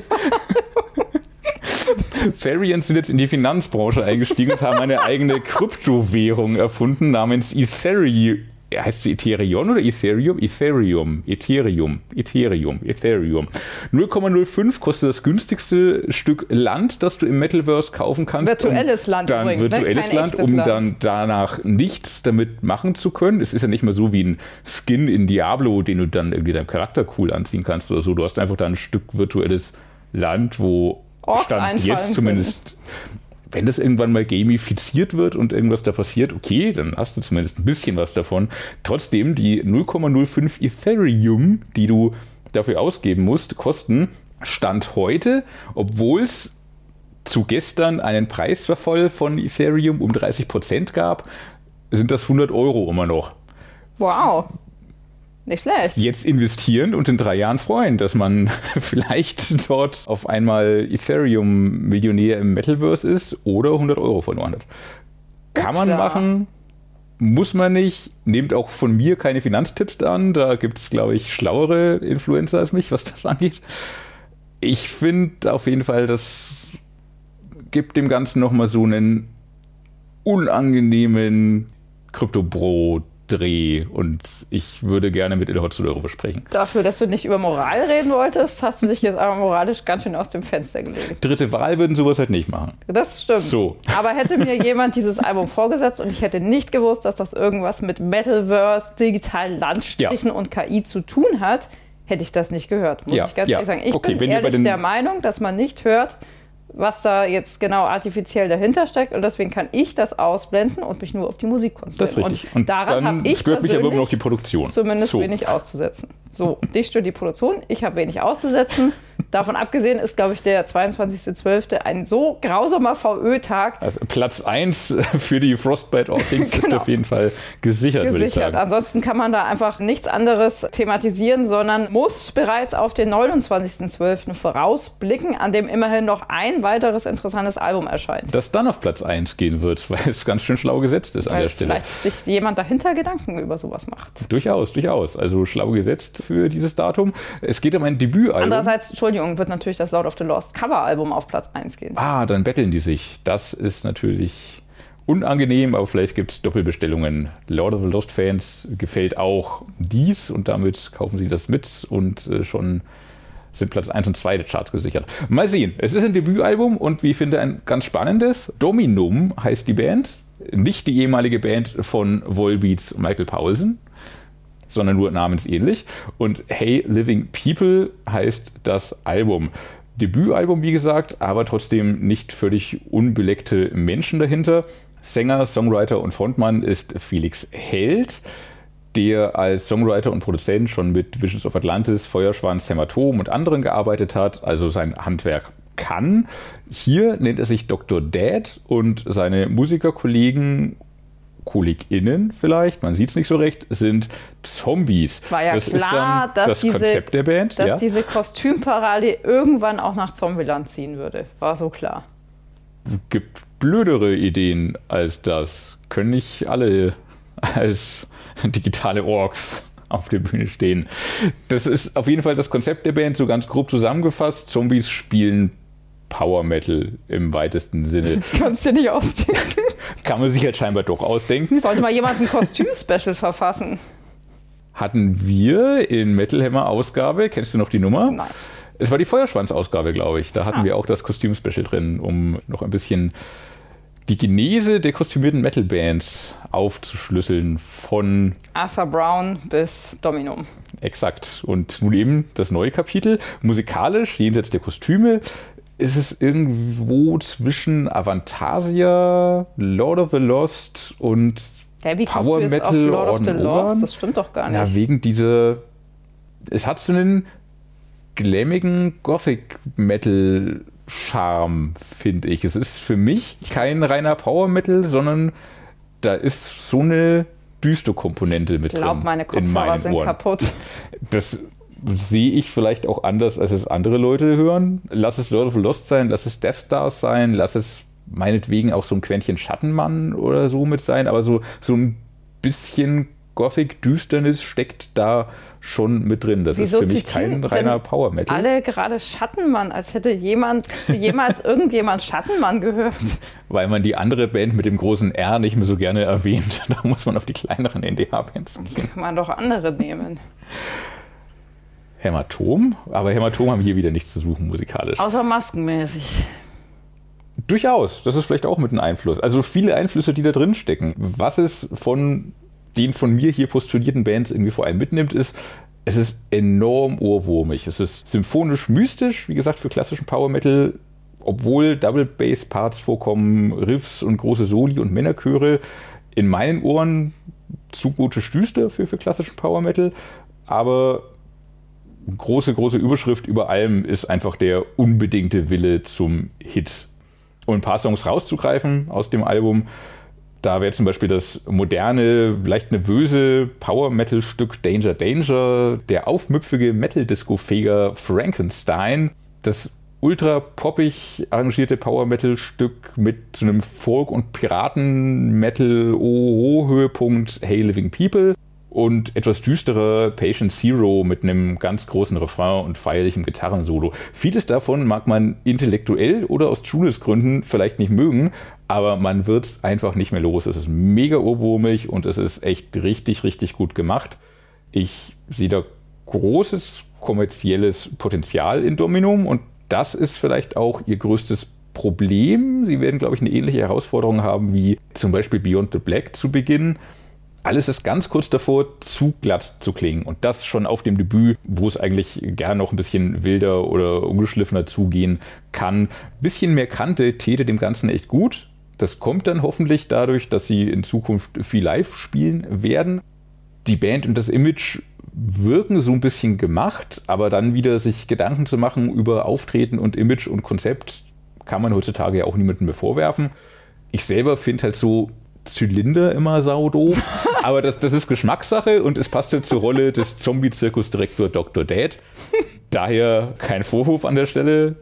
[SPEAKER 2] Therians sind jetzt in die Finanzbranche eingestiegen und haben eine eigene Kryptowährung erfunden namens Ethereum. Heißt sie Ethereum oder Ethereum? Ethereum, Ethereum, Ethereum, Ethereum. null Komma null fünf kostet das günstigste Stück Land, das du im Metaverse kaufen kannst.
[SPEAKER 3] Virtuelles Land
[SPEAKER 2] dann
[SPEAKER 3] übrigens,
[SPEAKER 2] virtuelles
[SPEAKER 3] ne?
[SPEAKER 2] Land, um Land. dann danach nichts damit machen zu können. Es ist ja nicht mal so wie ein Skin in Diablo, den du dann irgendwie deinem Charakter cool anziehen kannst oder so. Du hast einfach da ein Stück virtuelles Land, wo
[SPEAKER 3] Orks
[SPEAKER 2] Stand jetzt zumindest, können. Wenn das irgendwann mal gamifiziert wird und irgendwas da passiert, okay, dann hast du zumindest ein bisschen was davon. Trotzdem, die null Komma null fünf Ethereum, die du dafür ausgeben musst, kosten Stand heute, obwohl es zu gestern einen Preisverfall von Ethereum um dreißig Prozent gab, sind das hundert Euro immer noch.
[SPEAKER 3] Wow. Nicht schlecht.
[SPEAKER 2] Jetzt investieren und in drei Jahren freuen, dass man vielleicht dort auf einmal Ethereum-Millionär im Metaverse ist oder hundert Euro verloren hat. Kann man machen, muss man nicht. Nehmt auch von mir keine Finanztipps an. Da gibt es, glaube ich, schlauere Influencer als mich, was das angeht. Ich finde auf jeden Fall, das gibt dem Ganzen nochmal so einen unangenehmen Krypto-Bro- Dreh und ich würde gerne mit Ilhotzo darüber sprechen.
[SPEAKER 3] Dafür, dass du nicht über Moral reden wolltest, hast du dich jetzt aber moralisch ganz schön aus dem Fenster gelegt.
[SPEAKER 2] Dritte Wahl würden sowas halt nicht machen.
[SPEAKER 3] Das stimmt.
[SPEAKER 2] So.
[SPEAKER 3] Aber hätte mir jemand dieses Album vorgesetzt und ich hätte nicht gewusst, dass das irgendwas mit Metaverse, digitalen Landstrichen ja. und K I zu tun hat, hätte ich das nicht gehört, muss
[SPEAKER 2] ja.
[SPEAKER 3] ich ganz
[SPEAKER 2] ja.
[SPEAKER 3] ehrlich sagen. Ich
[SPEAKER 2] okay,
[SPEAKER 3] bin ehrlich der Meinung, dass man nicht hört, was da jetzt genau artifiziell dahinter steckt und deswegen kann ich das ausblenden und mich nur auf die Musik konzentrieren.
[SPEAKER 2] Das ist richtig.
[SPEAKER 3] Und, und daran habe ich
[SPEAKER 2] stört mich aber immer noch die Produktion.
[SPEAKER 3] Zumindest
[SPEAKER 2] so.
[SPEAKER 3] wenig auszusetzen. So, dich stört die Produktion, ich habe wenig auszusetzen. Davon abgesehen ist, glaube ich, der zweiundzwanzigster zwölfte ein so grausamer V Ö-Tag.
[SPEAKER 2] Also Platz eins für die Frostbite Orphings genau. ist auf jeden Fall gesichert, gesichert, würde ich sagen.
[SPEAKER 3] Ansonsten kann man da einfach nichts anderes thematisieren, sondern muss bereits auf den neunundzwanzigster zwölfter vorausblicken, an dem immerhin noch ein weiteres interessantes Album erscheint.
[SPEAKER 2] Das dann auf Platz eins gehen wird, weil es ganz schön schlau gesetzt ist weil an der Stelle.
[SPEAKER 3] Vielleicht sich jemand dahinter Gedanken über sowas macht.
[SPEAKER 2] Durchaus, durchaus. Also schlau gesetzt für dieses Datum. Es geht um ein Debütalbum.
[SPEAKER 3] Andererseits, Entschuldigung, wird natürlich das Lord of the Lost Coveralbum auf Platz eins gehen.
[SPEAKER 2] Ah, dann betteln die sich. Das ist natürlich unangenehm, aber vielleicht gibt es Doppelbestellungen. Lord of the Lost Fans gefällt auch dies und damit kaufen sie das mit und äh, schon sind Platz eins und zwei der Charts gesichert. Mal sehen. Es ist ein Debütalbum und wie ich finde ein ganz spannendes. Dominum heißt die Band. Nicht die ehemalige Band von Volbeats und Michael Paulsen, sondern nur namensähnlich. Und Hey Living People heißt das Album. Debütalbum, wie gesagt, aber trotzdem nicht völlig unbeleckte Menschen dahinter. Sänger, Songwriter und Frontmann ist Felix Held, der als Songwriter und Produzent schon mit Visions of Atlantis, Feuerschwanz, Hämatom und anderen gearbeitet hat, also sein Handwerk kann. Hier nennt er sich Doktor Dad und seine Musikerkollegen, KollegInnen vielleicht, man sieht es nicht so recht, sind Zombies.
[SPEAKER 3] War ja
[SPEAKER 2] das
[SPEAKER 3] klar,
[SPEAKER 2] ist dann
[SPEAKER 3] dass,
[SPEAKER 2] das
[SPEAKER 3] diese,
[SPEAKER 2] Konzept der Band.
[SPEAKER 3] dass
[SPEAKER 2] ja?
[SPEAKER 3] diese Kostümparade irgendwann auch nach Zombieland ziehen würde. War so klar.
[SPEAKER 2] Gibt blödere Ideen als das. Können nicht alle als digitale Orks auf der Bühne stehen. Das ist auf jeden Fall das Konzept der Band, so ganz grob zusammengefasst. Zombies spielen Power Metal im weitesten Sinne.
[SPEAKER 3] Kannst du dir nicht ausdenken.
[SPEAKER 2] Kann man sich halt scheinbar doch ausdenken.
[SPEAKER 3] Sollte mal jemand ein Kostüm-Special verfassen.
[SPEAKER 2] Hatten wir in Metal Hammer Ausgabe, kennst du noch die Nummer?
[SPEAKER 3] Nein.
[SPEAKER 2] Es war die Feuerschwanz-Ausgabe, glaube ich. Da hatten
[SPEAKER 3] Ah.
[SPEAKER 2] wir auch das Kostüm-Special drin, um noch ein bisschen die Genese der kostümierten Metal-Bands aufzuschlüsseln von
[SPEAKER 3] Arthur Brown bis Dominum.
[SPEAKER 2] exakt. Und nun eben das neue Kapitel. Musikalisch, jenseits der Kostüme, ist es irgendwo zwischen Avantasia, Lord of the Lost und
[SPEAKER 3] Hey, wie kommst
[SPEAKER 2] Power
[SPEAKER 3] du jetzt auf
[SPEAKER 2] Metal
[SPEAKER 3] Lord of the
[SPEAKER 2] Orden
[SPEAKER 3] Lost?
[SPEAKER 2] Obern?
[SPEAKER 3] Das stimmt doch gar nicht.
[SPEAKER 2] Ja, wegen dieser. Es hat so einen glammigen Gothic-Metal-Charme, finde ich. Es ist für mich kein reiner Power-Metal, sondern da ist so eine düstere Komponente mit
[SPEAKER 3] ich glaube,
[SPEAKER 2] drin.
[SPEAKER 3] meine
[SPEAKER 2] in
[SPEAKER 3] Kopfhörer
[SPEAKER 2] meinen
[SPEAKER 3] sind
[SPEAKER 2] Ohren.
[SPEAKER 3] kaputt.
[SPEAKER 2] Das sehe ich vielleicht auch anders, als es andere Leute hören. Lass es Lord of the Lost sein, lass es Death Stars sein, lass es meinetwegen auch so ein Quäntchen Schattenmann oder so mit sein, aber so, so ein bisschen Gothic-Düsternis steckt da schon mit drin. Das
[SPEAKER 3] Wieso
[SPEAKER 2] ist für mich
[SPEAKER 3] zitieren
[SPEAKER 2] kein reiner
[SPEAKER 3] denn
[SPEAKER 2] Power-Metal.
[SPEAKER 3] Alle gerade Schattenmann, als hätte jemand, jemals irgendjemand Schattenmann gehört.
[SPEAKER 2] Weil man die andere Band mit dem großen R nicht mehr so gerne erwähnt. Da muss man auf die kleineren N D H-Bands gehen.
[SPEAKER 3] Kann man doch andere nehmen.
[SPEAKER 2] Hämatom, aber Hämatom haben hier wieder nichts zu suchen musikalisch.
[SPEAKER 3] Außer maskenmäßig.
[SPEAKER 2] Durchaus, das ist vielleicht auch mit einem Einfluss. Also viele Einflüsse, die da drin stecken. Was es von den von mir hier postulierten Bands irgendwie vor allem mitnimmt, ist, es ist enorm ohrwurmig. Es ist symphonisch mystisch, wie gesagt, für klassischen Power Metal, obwohl Double Bass Parts vorkommen, Riffs und große Soli und Männerchöre. In meinen Ohren zu gotisch düster für, für klassischen Power Metal, aber große, große Überschrift über allem ist einfach der unbedingte Wille zum Hit. Um ein paar Songs rauszugreifen aus dem Album, da wäre zum Beispiel das moderne, leicht nervöse Power-Metal-Stück Danger Danger, der aufmüpfige Metal-Disco-Feger Frankenstein, das ultra poppig arrangierte Power-Metal-Stück mit so einem Folk- und Piraten-Metal-Oh-Höhepunkt Hey Living People und etwas düsterer Patient Zero mit einem ganz großen Refrain und feierlichem Gitarrensolo. Vieles davon mag man intellektuell oder aus Trueness-Gründen vielleicht nicht mögen, aber man wird es einfach nicht mehr los. Es ist mega ohrwurmig und es ist echt richtig, richtig gut gemacht. Ich sehe da großes kommerzielles Potenzial in Dominum und das ist vielleicht auch ihr größtes Problem. Sie werden, glaube ich, eine ähnliche Herausforderung haben wie zum Beispiel Beyond the Black zu Beginn. Alles ist ganz kurz davor, zu glatt zu klingen. Und das schon auf dem Debüt, wo es eigentlich gerne noch ein bisschen wilder oder ungeschliffener zugehen kann. Ein bisschen mehr Kante täte dem Ganzen echt gut. Das kommt dann hoffentlich dadurch, dass sie in Zukunft viel live spielen werden. Die Band und das Image wirken so ein bisschen gemacht, aber dann wieder sich Gedanken zu machen über Auftreten und Image und Konzept, kann man heutzutage ja auch niemandem mehr vorwerfen. Ich selber finde halt so Zylinder immer saudoof, aber das, das ist Geschmackssache und es passt ja zur Rolle des Zombie-Zirkusdirektor Doktor Dad. Daher kein Vorwurf an der Stelle.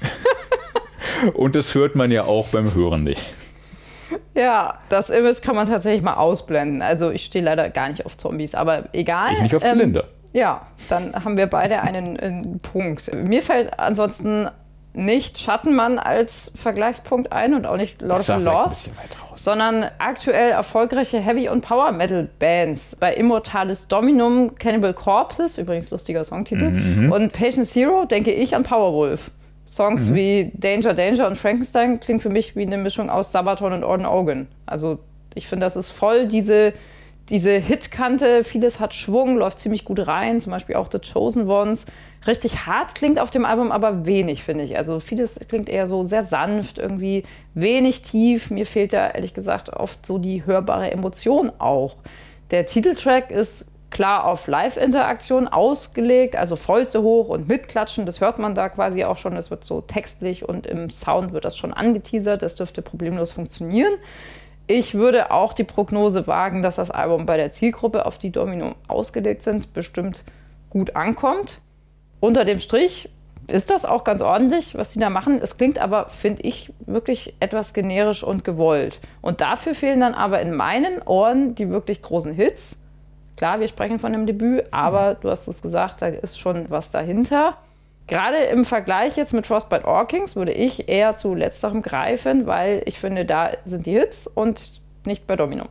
[SPEAKER 2] Und das hört man ja auch beim Hören nicht.
[SPEAKER 3] Ja, das Image kann man tatsächlich mal ausblenden. Also ich stehe leider gar nicht auf Zombies, aber egal.
[SPEAKER 2] Ich nicht auf Zylinder.
[SPEAKER 3] Ähm, ja, dann haben wir beide einen, einen Punkt. Mir fällt ansonsten nicht Schattenmann als Vergleichspunkt ein und auch nicht Lord of the Lost, sondern aktuell erfolgreiche Heavy- und Power-Metal-Bands. Bei Immortalis Dominum, Cannibal Corpses, übrigens lustiger Songtitel, mhm. und Patient Zero denke ich an Powerwolf. Songs mhm. wie Danger Danger und Frankenstein klingt für mich wie eine Mischung aus Sabaton und Orden Ogan. Also ich finde, das ist voll diese, diese Hitkante, vieles hat Schwung, läuft ziemlich gut rein, zum Beispiel auch The Chosen Ones. Richtig hart klingt auf dem Album aber wenig, finde ich. Also vieles klingt eher so sehr sanft, irgendwie wenig tief. Mir fehlt da ehrlich gesagt oft so die hörbare Emotion auch. Der Titeltrack ist klar auf Live-Interaktion ausgelegt, also Fäuste hoch und mitklatschen, das hört man da quasi auch schon. Es wird so textlich und im Sound wird das schon angeteasert, das dürfte problemlos funktionieren. Ich würde auch die Prognose wagen, dass das Album bei der Zielgruppe, auf die Dominum ausgelegt sind, bestimmt gut ankommt. Unter dem Strich ist das auch ganz ordentlich, was die da machen. Es klingt aber, finde ich, wirklich etwas generisch und gewollt. Und dafür fehlen dann aber in meinen Ohren die wirklich großen Hits. Klar, wir sprechen von einem Debüt, aber du hast es gesagt, da ist schon was dahinter. Gerade im Vergleich jetzt mit Frostbite Orkings würde ich eher zu letzterem greifen, weil ich finde, da sind die Hits und nicht bei Dominum.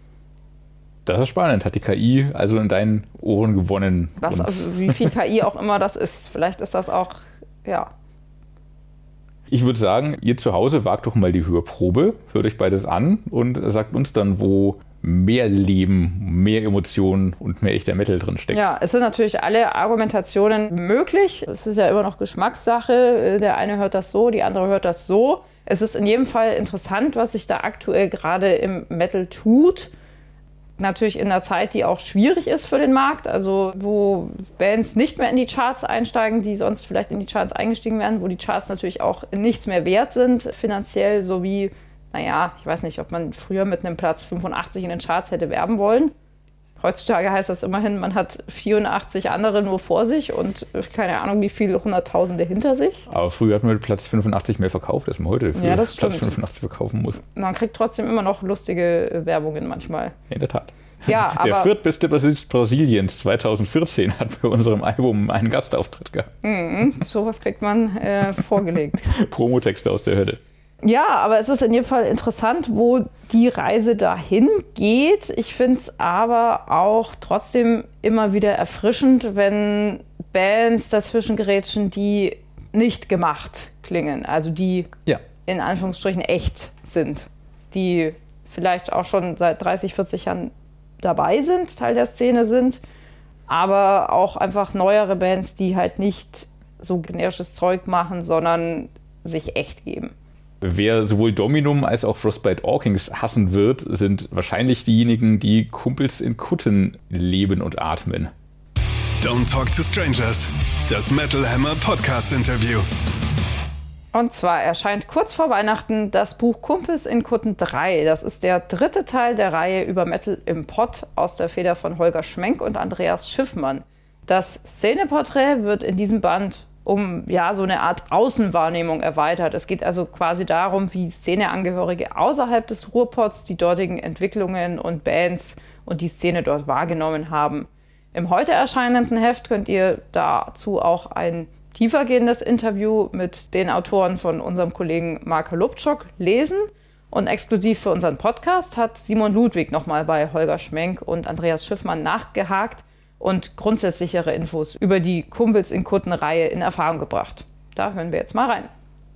[SPEAKER 2] Das ist spannend. Hat die K I also in deinen Ohren gewonnen?
[SPEAKER 3] Was, also wie viel K I auch immer das ist. Vielleicht ist das auch ja.
[SPEAKER 2] Ich würde sagen, ihr zu Hause wagt doch mal die Hörprobe, hört euch beides an und sagt uns dann, wo mehr Leben, mehr Emotionen und mehr echter Metal drin steckt.
[SPEAKER 3] Ja, es sind natürlich alle Argumentationen möglich. Es ist ja immer noch Geschmackssache. Der eine hört das so, die andere hört das so. Es ist in jedem Fall interessant, was sich da aktuell gerade im Metal tut. Natürlich in einer Zeit, die auch schwierig ist für den Markt, also wo Bands nicht mehr in die Charts einsteigen, die sonst vielleicht in die Charts eingestiegen wären, wo die Charts natürlich auch nichts mehr wert sind, finanziell, sowie, naja, ich weiß nicht, ob man früher mit einem Platz fünfundachtzig in den Charts hätte werben wollen. Heutzutage heißt das immerhin, man hat vierundachtzig andere nur vor sich und keine Ahnung, wie viele Hunderttausende hinter sich.
[SPEAKER 2] Aber früher hat man mit Platz fünfundachtzig mehr verkauft, als man heute für
[SPEAKER 3] ja, das
[SPEAKER 2] Platz
[SPEAKER 3] stimmt.
[SPEAKER 2] fünfundachtzig verkaufen muss.
[SPEAKER 3] Man kriegt trotzdem immer noch lustige Werbungen manchmal.
[SPEAKER 2] In der Tat.
[SPEAKER 3] Ja,
[SPEAKER 2] der
[SPEAKER 3] aber
[SPEAKER 2] viertbeste Bassist Brasiliens zweitausendvierzehn hat bei unserem Album einen Gastauftritt gehabt.
[SPEAKER 3] Mm, sowas kriegt man äh, vorgelegt.
[SPEAKER 2] Promotexte aus der Hölle.
[SPEAKER 3] Ja, aber es ist in jedem Fall interessant, wo die Reise dahin geht. Ich finde es aber auch trotzdem immer wieder erfrischend, wenn Bands dazwischen gerätschen, die nicht gemacht klingen. Also die
[SPEAKER 2] ja.
[SPEAKER 3] in Anführungsstrichen echt sind. Die vielleicht auch schon seit dreißig, vierzig Jahren dabei sind, Teil der Szene sind. Aber auch einfach neuere Bands, die halt nicht so generisches Zeug machen, sondern sich echt geben.
[SPEAKER 2] Wer sowohl Dominum als auch Frostbite Orkings hassen wird, sind wahrscheinlich diejenigen, die Kumpels in Kutten leben und atmen.
[SPEAKER 1] Don't Talk to Strangers, das Metal Hammer Podcast Interview.
[SPEAKER 3] Und zwar erscheint kurz vor Weihnachten das Buch Kumpels in Kutten drei. Das ist der dritte Teil der Reihe über Metal im Pott aus der Feder von Holger Schmenk und Andreas Schiffmann. Das Szeneporträt wird in diesem Band um ja, so eine Art Außenwahrnehmung erweitert. Es geht also quasi darum, wie Szeneangehörige außerhalb des Ruhrpots die dortigen Entwicklungen und Bands und die Szene dort wahrgenommen haben. Im heute erscheinenden Heft könnt ihr dazu auch ein tiefergehendes Interview mit den Autoren von unserem Kollegen Mark Lubczok lesen. Und exklusiv für unseren Podcast hat Simon Ludwig nochmal bei Holger Schmenk und Andreas Schiffmann nachgehakt und grundsätzlichere Infos über die Kumpels in Kutten-Reihe in Erfahrung gebracht. Da hören wir jetzt mal rein.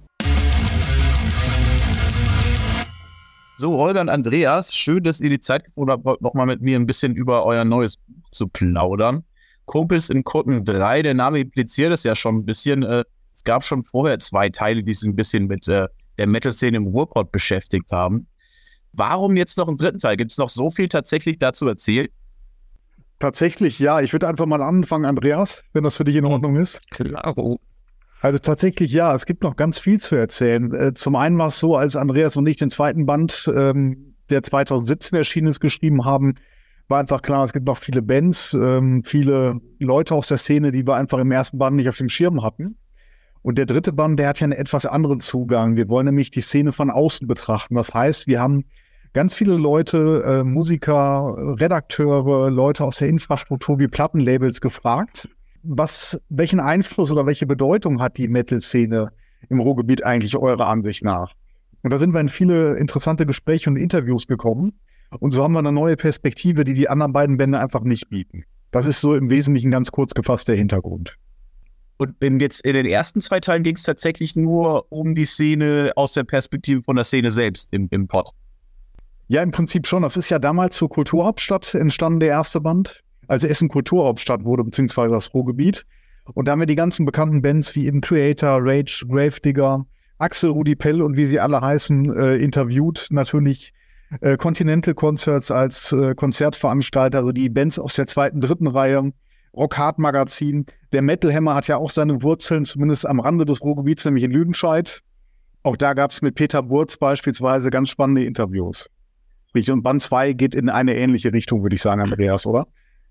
[SPEAKER 4] So, Holger und Andreas, schön, dass ihr die Zeit gefunden habt, heute nochmal mit mir ein bisschen über euer neues Buch zu plaudern. Kumpels in Kutten drei, der Name impliziert es ja schon ein bisschen. Äh, es gab schon vorher zwei Teile, die sich ein bisschen mit äh, der Metal-Szene im Ruhrpott beschäftigt haben. Warum jetzt noch einen dritten Teil? Gibt es noch so viel tatsächlich dazu erzählt?
[SPEAKER 5] Tatsächlich, ja. Ich würde einfach mal anfangen, Andreas, wenn das für dich in Ordnung ist.
[SPEAKER 4] Klaro.
[SPEAKER 5] Also tatsächlich, ja. Es gibt noch ganz viel zu erzählen. Äh, zum einen war es so, als Andreas und ich den zweiten Band, ähm, der zweitausendsiebzehn erschienen ist, geschrieben haben, war einfach klar, es gibt noch viele Bands, ähm, viele Leute aus der Szene, die wir einfach im ersten Band nicht auf dem Schirm hatten. Und der dritte Band, der hat ja einen etwas anderen Zugang. Wir wollen nämlich die Szene von außen betrachten. Das heißt, wir haben ganz viele Leute, äh, Musiker, Redakteure, Leute aus der Infrastruktur wie Plattenlabels gefragt, was, welchen Einfluss oder welche Bedeutung hat die Metal-Szene im Ruhrgebiet eigentlich eurer Ansicht nach? Und da sind wir in viele interessante Gespräche und Interviews gekommen. Und so haben wir eine neue Perspektive, die die anderen beiden Bände einfach nicht bieten. Das ist so im Wesentlichen ganz kurz gefasst der Hintergrund.
[SPEAKER 4] Und in, jetzt in den ersten zwei Teilen ging es tatsächlich nur um die Szene aus der Perspektive von der Szene selbst im, im Pott.
[SPEAKER 5] Ja, im Prinzip schon. Das ist ja damals zur Kulturhauptstadt entstanden, der erste Band. Als Essen Kulturhauptstadt wurde, beziehungsweise das Ruhrgebiet. Und da haben wir die ganzen bekannten Bands wie eben Creator, Rage, Gravedigger, Axel, Rudi Pell und wie sie alle heißen, äh, interviewt. Natürlich äh, Continental Concerts als äh, Konzertveranstalter, also die Bands aus der zweiten, dritten Reihe, Rock Hard Magazin. Der Metal Hammer hat ja auch seine Wurzeln, zumindest am Rande des Ruhrgebiets, nämlich in Lüdenscheid. Auch da gab es mit Peter Burz beispielsweise ganz spannende Interviews. Und Band zwei geht in eine ähnliche Richtung, würde ich sagen, Andreas, oder?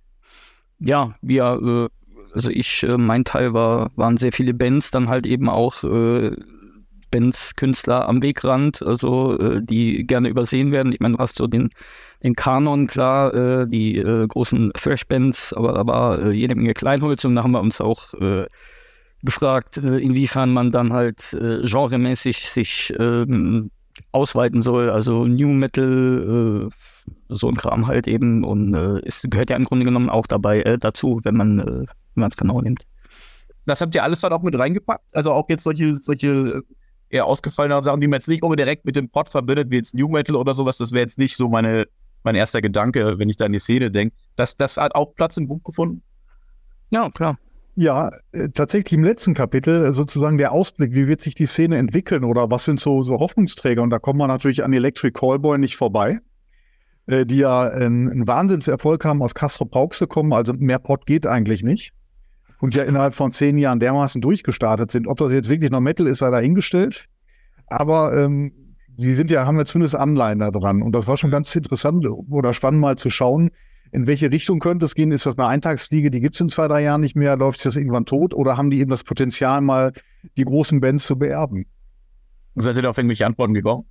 [SPEAKER 6] Ja, wir, äh, also ich, äh, mein Teil war, waren sehr viele Bands, dann halt eben auch äh, Bands, Künstler am Wegrand, also äh, die gerne übersehen werden. Ich meine, du hast so den, den Kanon, klar, äh, die äh, großen Thrash-Bands, aber da war äh, jede Menge Kleinholz und da haben wir uns auch äh, gefragt, äh, inwiefern man dann halt äh, genremäßig sich äh, ausweiten soll, also New Metal, äh, so ein Kram halt eben, und äh, es gehört ja im Grunde genommen auch dabei äh, dazu, wenn man äh, wenn man es genau nimmt.
[SPEAKER 4] das habt ihr alles dann auch mit reingepackt? Also auch jetzt solche, solche eher ausgefallene Sachen, die man jetzt nicht unbedingt direkt mit dem Pod verbindet, wie jetzt New Metal oder sowas, das wäre jetzt nicht so meine, mein erster Gedanke, wenn ich da an die Szene denke. Das, das hat auch Platz im Buch gefunden?
[SPEAKER 6] Ja, klar.
[SPEAKER 5] Ja, äh, tatsächlich im letzten Kapitel äh, sozusagen der Ausblick, wie wird sich die Szene entwickeln oder was sind so, so Hoffnungsträger? Und da kommt man natürlich an Electric Callboy nicht vorbei, äh, die ja äh, einen Wahnsinnserfolg haben, aus Castrop-Rauxel kommen, also mehr Pod geht eigentlich nicht. Und ja innerhalb von zehn Jahren dermaßen durchgestartet sind. Ob das jetzt wirklich noch Metal ist, sei dahingestellt. Aber ähm, die sind ja, haben ja zumindest Anleihen da dran. Und das war schon ganz interessant oder spannend mal zu schauen, in welche Richtung könnte es gehen? Ist das eine Eintagsfliege, die gibt es in zwei, drei Jahren nicht mehr? Läuft das irgendwann tot? Oder haben die eben das Potenzial, mal die großen Bands zu beerben?
[SPEAKER 4] Seid ihr da auf irgendwelche Antworten gekommen?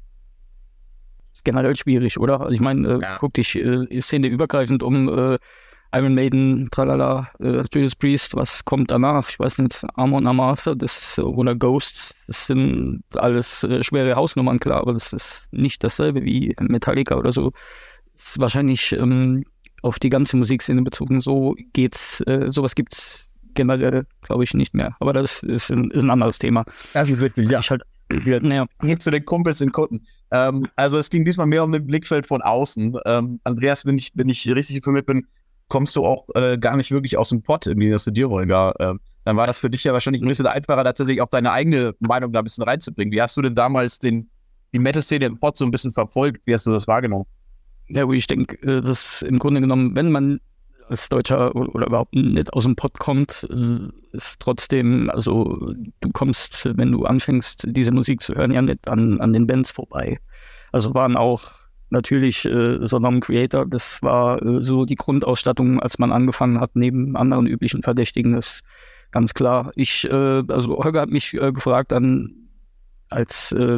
[SPEAKER 6] Ist generell schwierig, oder? Also ich meine, äh,
[SPEAKER 4] Ja.
[SPEAKER 6] guck dich äh, szeneübergreifend um äh, Iron Maiden, tralala, äh, Judas Priest, was kommt danach? Ich weiß nicht, Amon Amarth, das oder Ghosts, das sind alles äh, schwere Hausnummern, klar, aber das ist nicht dasselbe wie Metallica oder so. Das ist wahrscheinlich ähm, auf die ganze Musikszene bezogen. So geht's, äh, sowas gibt's generell, glaube ich, nicht mehr. Aber das ist ein, ist ein anderes Thema.
[SPEAKER 5] Das ist richtig, ja.
[SPEAKER 6] Ich halt, naja,
[SPEAKER 4] Jetzt zu den Kumpels in Kutten. Ähm, also es ging diesmal mehr um den Blickfeld von außen. Ähm, Andreas, wenn ich, wenn ich richtig informiert bin, kommst du auch äh, gar nicht wirklich aus dem Pott im Gegensatz zu dir, Holger. Ähm, dann war das für dich ja wahrscheinlich ein bisschen einfacher, tatsächlich auch deine eigene Meinung da ein bisschen reinzubringen. Wie hast du denn damals den, die Metal-Szene im Pott so ein bisschen verfolgt? Wie hast du das wahrgenommen?
[SPEAKER 6] ja gut, ich denke, äh, dass im Grunde genommen, wenn man als Deutscher oder, oder überhaupt nicht aus dem Pott kommt, äh, ist trotzdem, also du kommst, wenn du anfängst, diese Musik zu hören, ja nicht an, an den Bands vorbei. Also waren auch natürlich äh, Sodom Creator, das war äh, so die Grundausstattung, als man angefangen hat, neben anderen üblichen Verdächtigen, das ist ganz klar. Ich, äh, also Holger hat mich äh, gefragt, an, als, äh,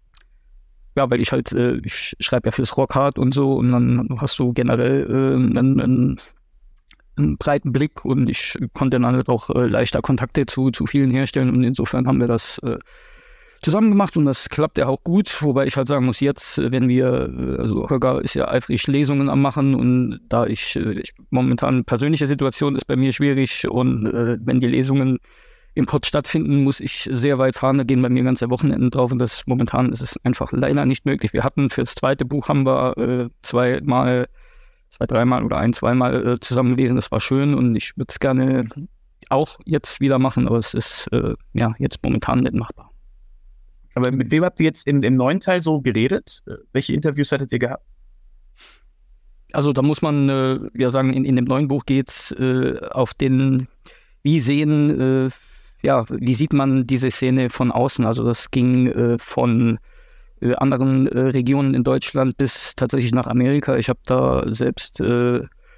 [SPEAKER 6] ja, weil ich halt, äh, ich schreibe ja fürs Rockhard und so, und dann hast du generell äh, einen, einen, einen breiten Blick, und ich konnte dann halt auch äh, leichter Kontakte zu, zu vielen herstellen, und insofern haben wir das äh, zusammen gemacht, und das klappt ja auch gut, wobei ich halt sagen muss, jetzt, wenn wir, also Holger ist ja eifrig Lesungen am Machen, und da ich, ich momentan persönliche Situation ist bei mir schwierig, und äh, wenn die Lesungen im Pott stattfinden, muss ich sehr weit fahren, da gehen bei mir ganze Wochenenden drauf, und das momentan ist es einfach leider nicht möglich. Wir hatten fürs zweite Buch haben wir äh, zweimal, zwei, dreimal oder ein, zweimal äh, zusammen gelesen, das war schön, und ich würde es gerne auch jetzt wieder machen, aber es ist äh, ja jetzt momentan nicht machbar.
[SPEAKER 4] Aber mit wem habt ihr jetzt in, im neuen Teil so geredet? Welche Interviews hattet ihr gehabt?
[SPEAKER 6] Also da muss man äh, ja sagen, in, in dem neuen Buch geht es äh, auf den, wie sehen, äh, ja, wie sieht man diese Szene von außen? Also das ging äh, von äh, anderen äh, Regionen in Deutschland bis tatsächlich nach Amerika. Ich habe da selbst äh,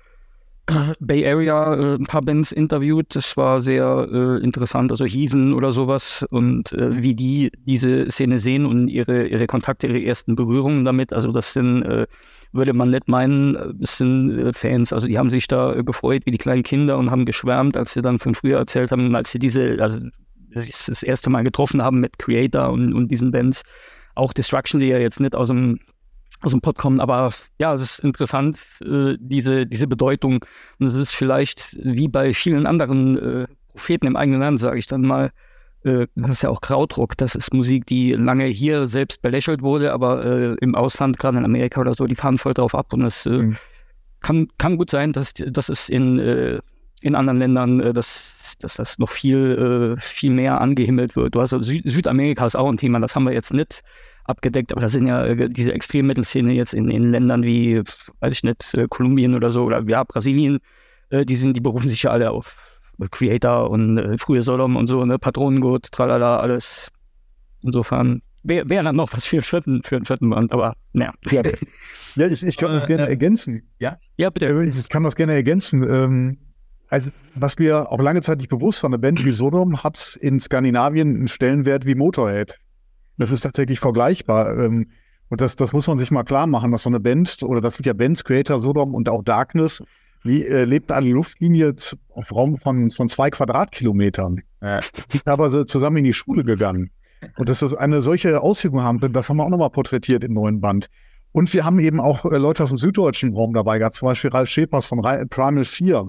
[SPEAKER 6] Bay Area äh, ein paar Bands interviewt. Das war sehr äh, interessant, also Heathen oder sowas, und äh, wie die diese Szene sehen und ihre, ihre Kontakte, ihre ersten Berührungen damit. Also das sind, äh, würde man nicht meinen, es sind äh, Fans, also die haben sich da äh, gefreut wie die kleinen Kinder und haben geschwärmt, als sie dann von früher erzählt haben, als sie diese, also das, das erste Mal getroffen haben mit Creator und, und diesen Bands. Auch Destruction, die ja jetzt nicht aus dem aus dem Pod kommen, aber ja, es ist interessant, äh, diese, diese Bedeutung, und es ist vielleicht wie bei vielen anderen äh, Propheten im eigenen Land, sage ich dann mal, äh, das ist ja auch Krautrock, das ist Musik, die lange hier selbst belächelt wurde, aber äh, im Ausland, gerade in Amerika oder so, die fahren voll drauf ab, und es äh, mhm. kann, kann gut sein, dass, dass es in, äh, in anderen Ländern, äh, dass, dass das noch viel, äh, viel mehr angehimmelt wird. Du hast, Sü- Südamerika ist auch ein Thema, das haben wir jetzt nicht abgedeckt, aber das sind ja äh, diese Extrem-Metal-Szene jetzt in, in Ländern wie, weiß ich nicht, äh, Kolumbien oder so, oder ja, Brasilien, äh, die sind, die berufen sich ja alle auf äh, Creator und äh, frühe Sodom und so, ne, Patronengurt, tralala, alles. Insofern wäre wär dann noch was für einen vierten, für einen vierten Band, aber naja.
[SPEAKER 5] Ja, ja ich, ich kann das gerne ergänzen.
[SPEAKER 4] Ja?
[SPEAKER 6] Ja, bitte.
[SPEAKER 5] Ich kann das gerne ergänzen. Ähm, also, was mir auch lange Zeit nicht bewusst war, eine Band wie Sodom hat in Skandinavien einen Stellenwert wie Motorhead. Das ist tatsächlich vergleichbar. Und das, das muss man sich mal klar machen, dass so eine Band, oder das sind ja Bands, Creator, Sodom und auch Darkness, die äh, lebt eine Luftlinie auf Raum von, von zwei Quadratkilometern. Ja. Die sind aber so zusammen in die Schule gegangen. Und dass das eine solche Auswirkung haben, das haben wir auch nochmal porträtiert im neuen Band. Und wir haben eben auch äh, Leute aus dem süddeutschen Raum dabei gehabt, zum Beispiel Ralf Schepers von Ra- Primal vier,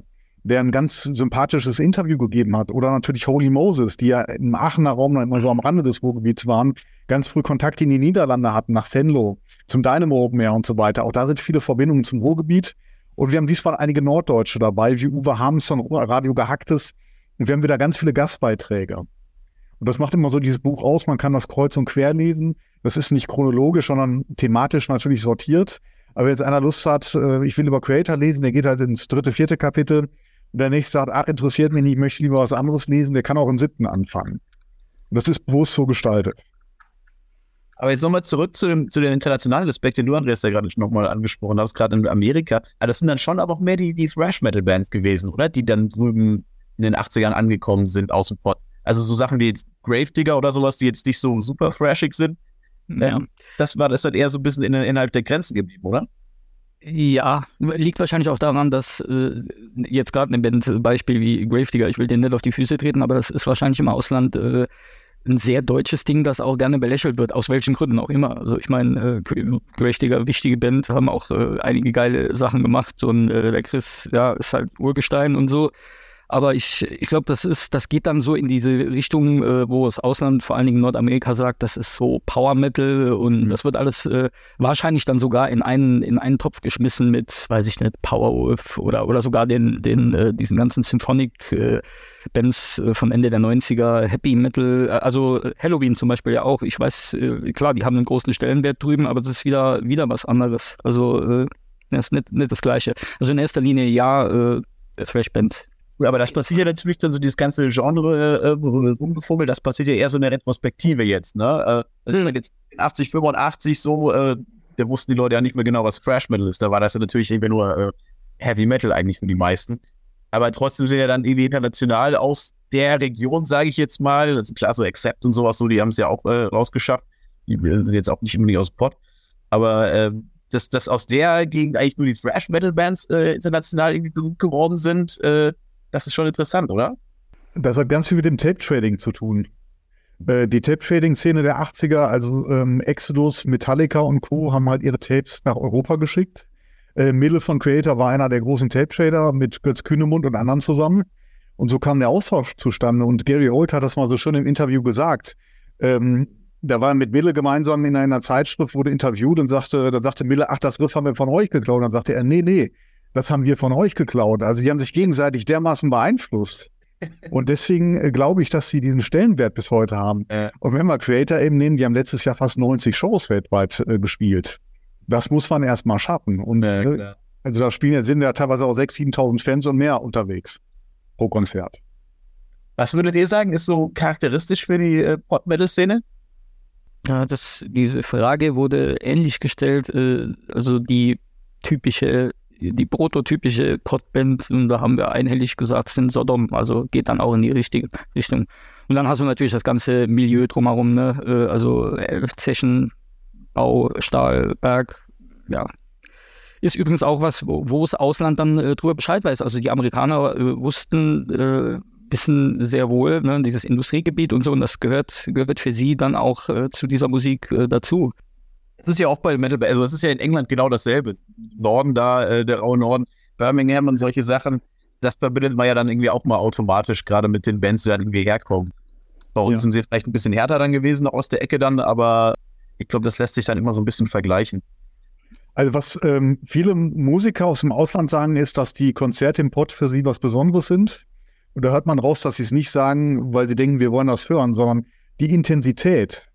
[SPEAKER 5] der ein ganz sympathisches Interview gegeben hat. Oder natürlich Holy Moses, die ja im Aachener Raum noch immer so am Rande des Ruhrgebiets waren, ganz früh Kontakt in die Niederlande hatten, nach Venlo, zum Dynamo Open Air und so weiter. Auch da sind viele Verbindungen zum Ruhrgebiet. Und wir haben diesmal einige Norddeutsche dabei, wie Uwe Hamson, Radio Gehacktes. Und wir haben wieder ganz viele Gastbeiträge. Und das macht immer so dieses Buch aus. Man kann das kreuz und quer lesen. Das ist nicht chronologisch, sondern thematisch natürlich sortiert. Aber wenn jetzt einer Lust hat, ich will über Creator lesen, der geht halt ins dritte, vierte Kapitel. Und der nächste sagt, ach, interessiert mich nicht, ich möchte lieber was anderes lesen. Der kann auch im siebten anfangen. Und das ist bewusst so gestaltet.
[SPEAKER 4] Aber jetzt nochmal zurück zu dem, zu den internationalen Aspekt, den du, Andreas, ja gerade nochmal angesprochen hast, gerade in Amerika. Aber das sind dann schon aber auch mehr die, die Thrash-Metal-Bands gewesen, oder? Die dann drüben in den achtzigern angekommen sind aus dem Pott. Also so Sachen wie jetzt Gravedigger oder sowas, die jetzt nicht so super thrashig sind.
[SPEAKER 6] Ja.
[SPEAKER 4] Ähm, das war das dann eher so ein bisschen in, innerhalb der Grenzen geblieben, oder?
[SPEAKER 6] Ja, liegt wahrscheinlich auch daran, dass äh, jetzt gerade ein Bandbeispiel wie Gravedigger, ich will den nicht auf die Füße treten, aber das ist wahrscheinlich im Ausland äh, ein sehr deutsches Ding, das auch gerne belächelt wird, aus welchen Gründen auch immer. Also ich meine, äh, Gravedigger, wichtige Band, haben auch äh, einige geile Sachen gemacht und äh, der Chris, ja, ist halt Urgestein und so. Aber ich, ich glaube, das ist, das geht dann so in diese Richtung, äh, wo das Ausland, vor allen Dingen Nordamerika, sagt, das ist so Power Metal und mhm. das wird alles äh, wahrscheinlich dann sogar in einen, in einen Topf geschmissen mit, weiß ich nicht, Powerwolf oder, oder sogar den, den, äh, diesen ganzen Symphonic äh, Bands äh, vom Ende der neunziger, Happy Metal, äh, also Halloween zum Beispiel ja auch. Ich weiß, äh, klar, die haben einen großen Stellenwert drüben, aber das ist wieder, wieder was anderes. Also äh, das ist nicht, nicht das Gleiche. Also in erster Linie ja, äh, Thrash-Bands.
[SPEAKER 4] Aber das passiert ja natürlich dann so dieses ganze Genre äh, rumgefummelt, das passiert ja eher so in der Retrospektive jetzt, ne? Äh, also jetzt in achtzig, fünfundachtzig so, äh, da wussten die Leute ja nicht mehr genau, was Thrash Metal ist. Da war das ja natürlich irgendwie nur äh, Heavy Metal eigentlich für die meisten. Aber trotzdem sind ja dann irgendwie international aus der Region, sage ich jetzt mal, also klar, so Accept und sowas, so, die haben es ja auch äh, rausgeschafft. Die sind jetzt auch nicht unbedingt aus dem Pott. Aber äh, dass, dass aus der Gegend eigentlich nur die Thrash Metal Bands äh, international irgendwie berühmt geworden sind, äh, das ist schon interessant, oder?
[SPEAKER 5] Das hat ganz viel mit dem Tape-Trading zu tun. Äh, die Tape-Trading-Szene der achtziger, also ähm, Exodus, Metallica und Co. haben halt ihre Tapes nach Europa geschickt. Äh, Mille von Creator war einer der großen Tape-Trader mit Götz Kühnemund und anderen zusammen. Und so kam der Austausch zustande. Und Gary Holt hat das mal so schön im Interview gesagt. Ähm, da war er mit Mille gemeinsam in einer Zeitschrift, wurde interviewt und sagte, dann sagte Mille, ach, das Riff haben wir von euch geklaut. Und dann sagte er, nee, nee, das haben wir von euch geklaut. Also die haben sich gegenseitig dermaßen beeinflusst. Und deswegen äh, glaube ich, dass sie diesen Stellenwert bis heute haben. Äh. Und wenn wir Creator eben nehmen, die haben letztes Jahr fast neunzig Shows weltweit äh, gespielt. Das muss man erst mal schaffen. Und äh, also da spielen sind ja teilweise auch sechstausend, siebentausend Fans und mehr unterwegs pro Konzert.
[SPEAKER 4] Was würdet ihr sagen, ist so charakteristisch für die äh, Pop-Metal-Szene?
[SPEAKER 6] Ja, das, diese Frage wurde ähnlich gestellt. Äh, also die typische die prototypische Podband, und da haben wir einhellig gesagt, sind Sodom, also geht dann auch in die richtige Richtung. Und dann hast du natürlich das ganze Milieu drumherum, ne? Also Zechen, Bau, Stahl, Berg, ja. Ist übrigens auch was, wo, wo das Ausland dann äh, drüber Bescheid weiß. Also die Amerikaner äh, wussten, äh, wissen sehr wohl, ne, dieses Industriegebiet und so, und das gehört, gehört für sie dann auch äh, zu dieser Musik äh, dazu.
[SPEAKER 4] Das ist ja auch bei Metal, also es ist ja in England genau dasselbe. Norden da, äh, der raue Norden, Birmingham und solche Sachen, das verbindet man ja dann irgendwie auch mal automatisch, gerade mit den Bands, die dann irgendwie herkommen. Bei uns ja. sind sie vielleicht ein bisschen härter dann gewesen, noch aus der Ecke dann, aber ich glaube, das lässt sich dann immer so ein bisschen vergleichen.
[SPEAKER 5] Also was ähm, viele Musiker aus dem Ausland sagen, ist, dass die Konzerte im Pott für sie was Besonderes sind. Und da hört man raus, dass sie es nicht sagen, weil sie denken, wir wollen das hören, sondern die Intensität,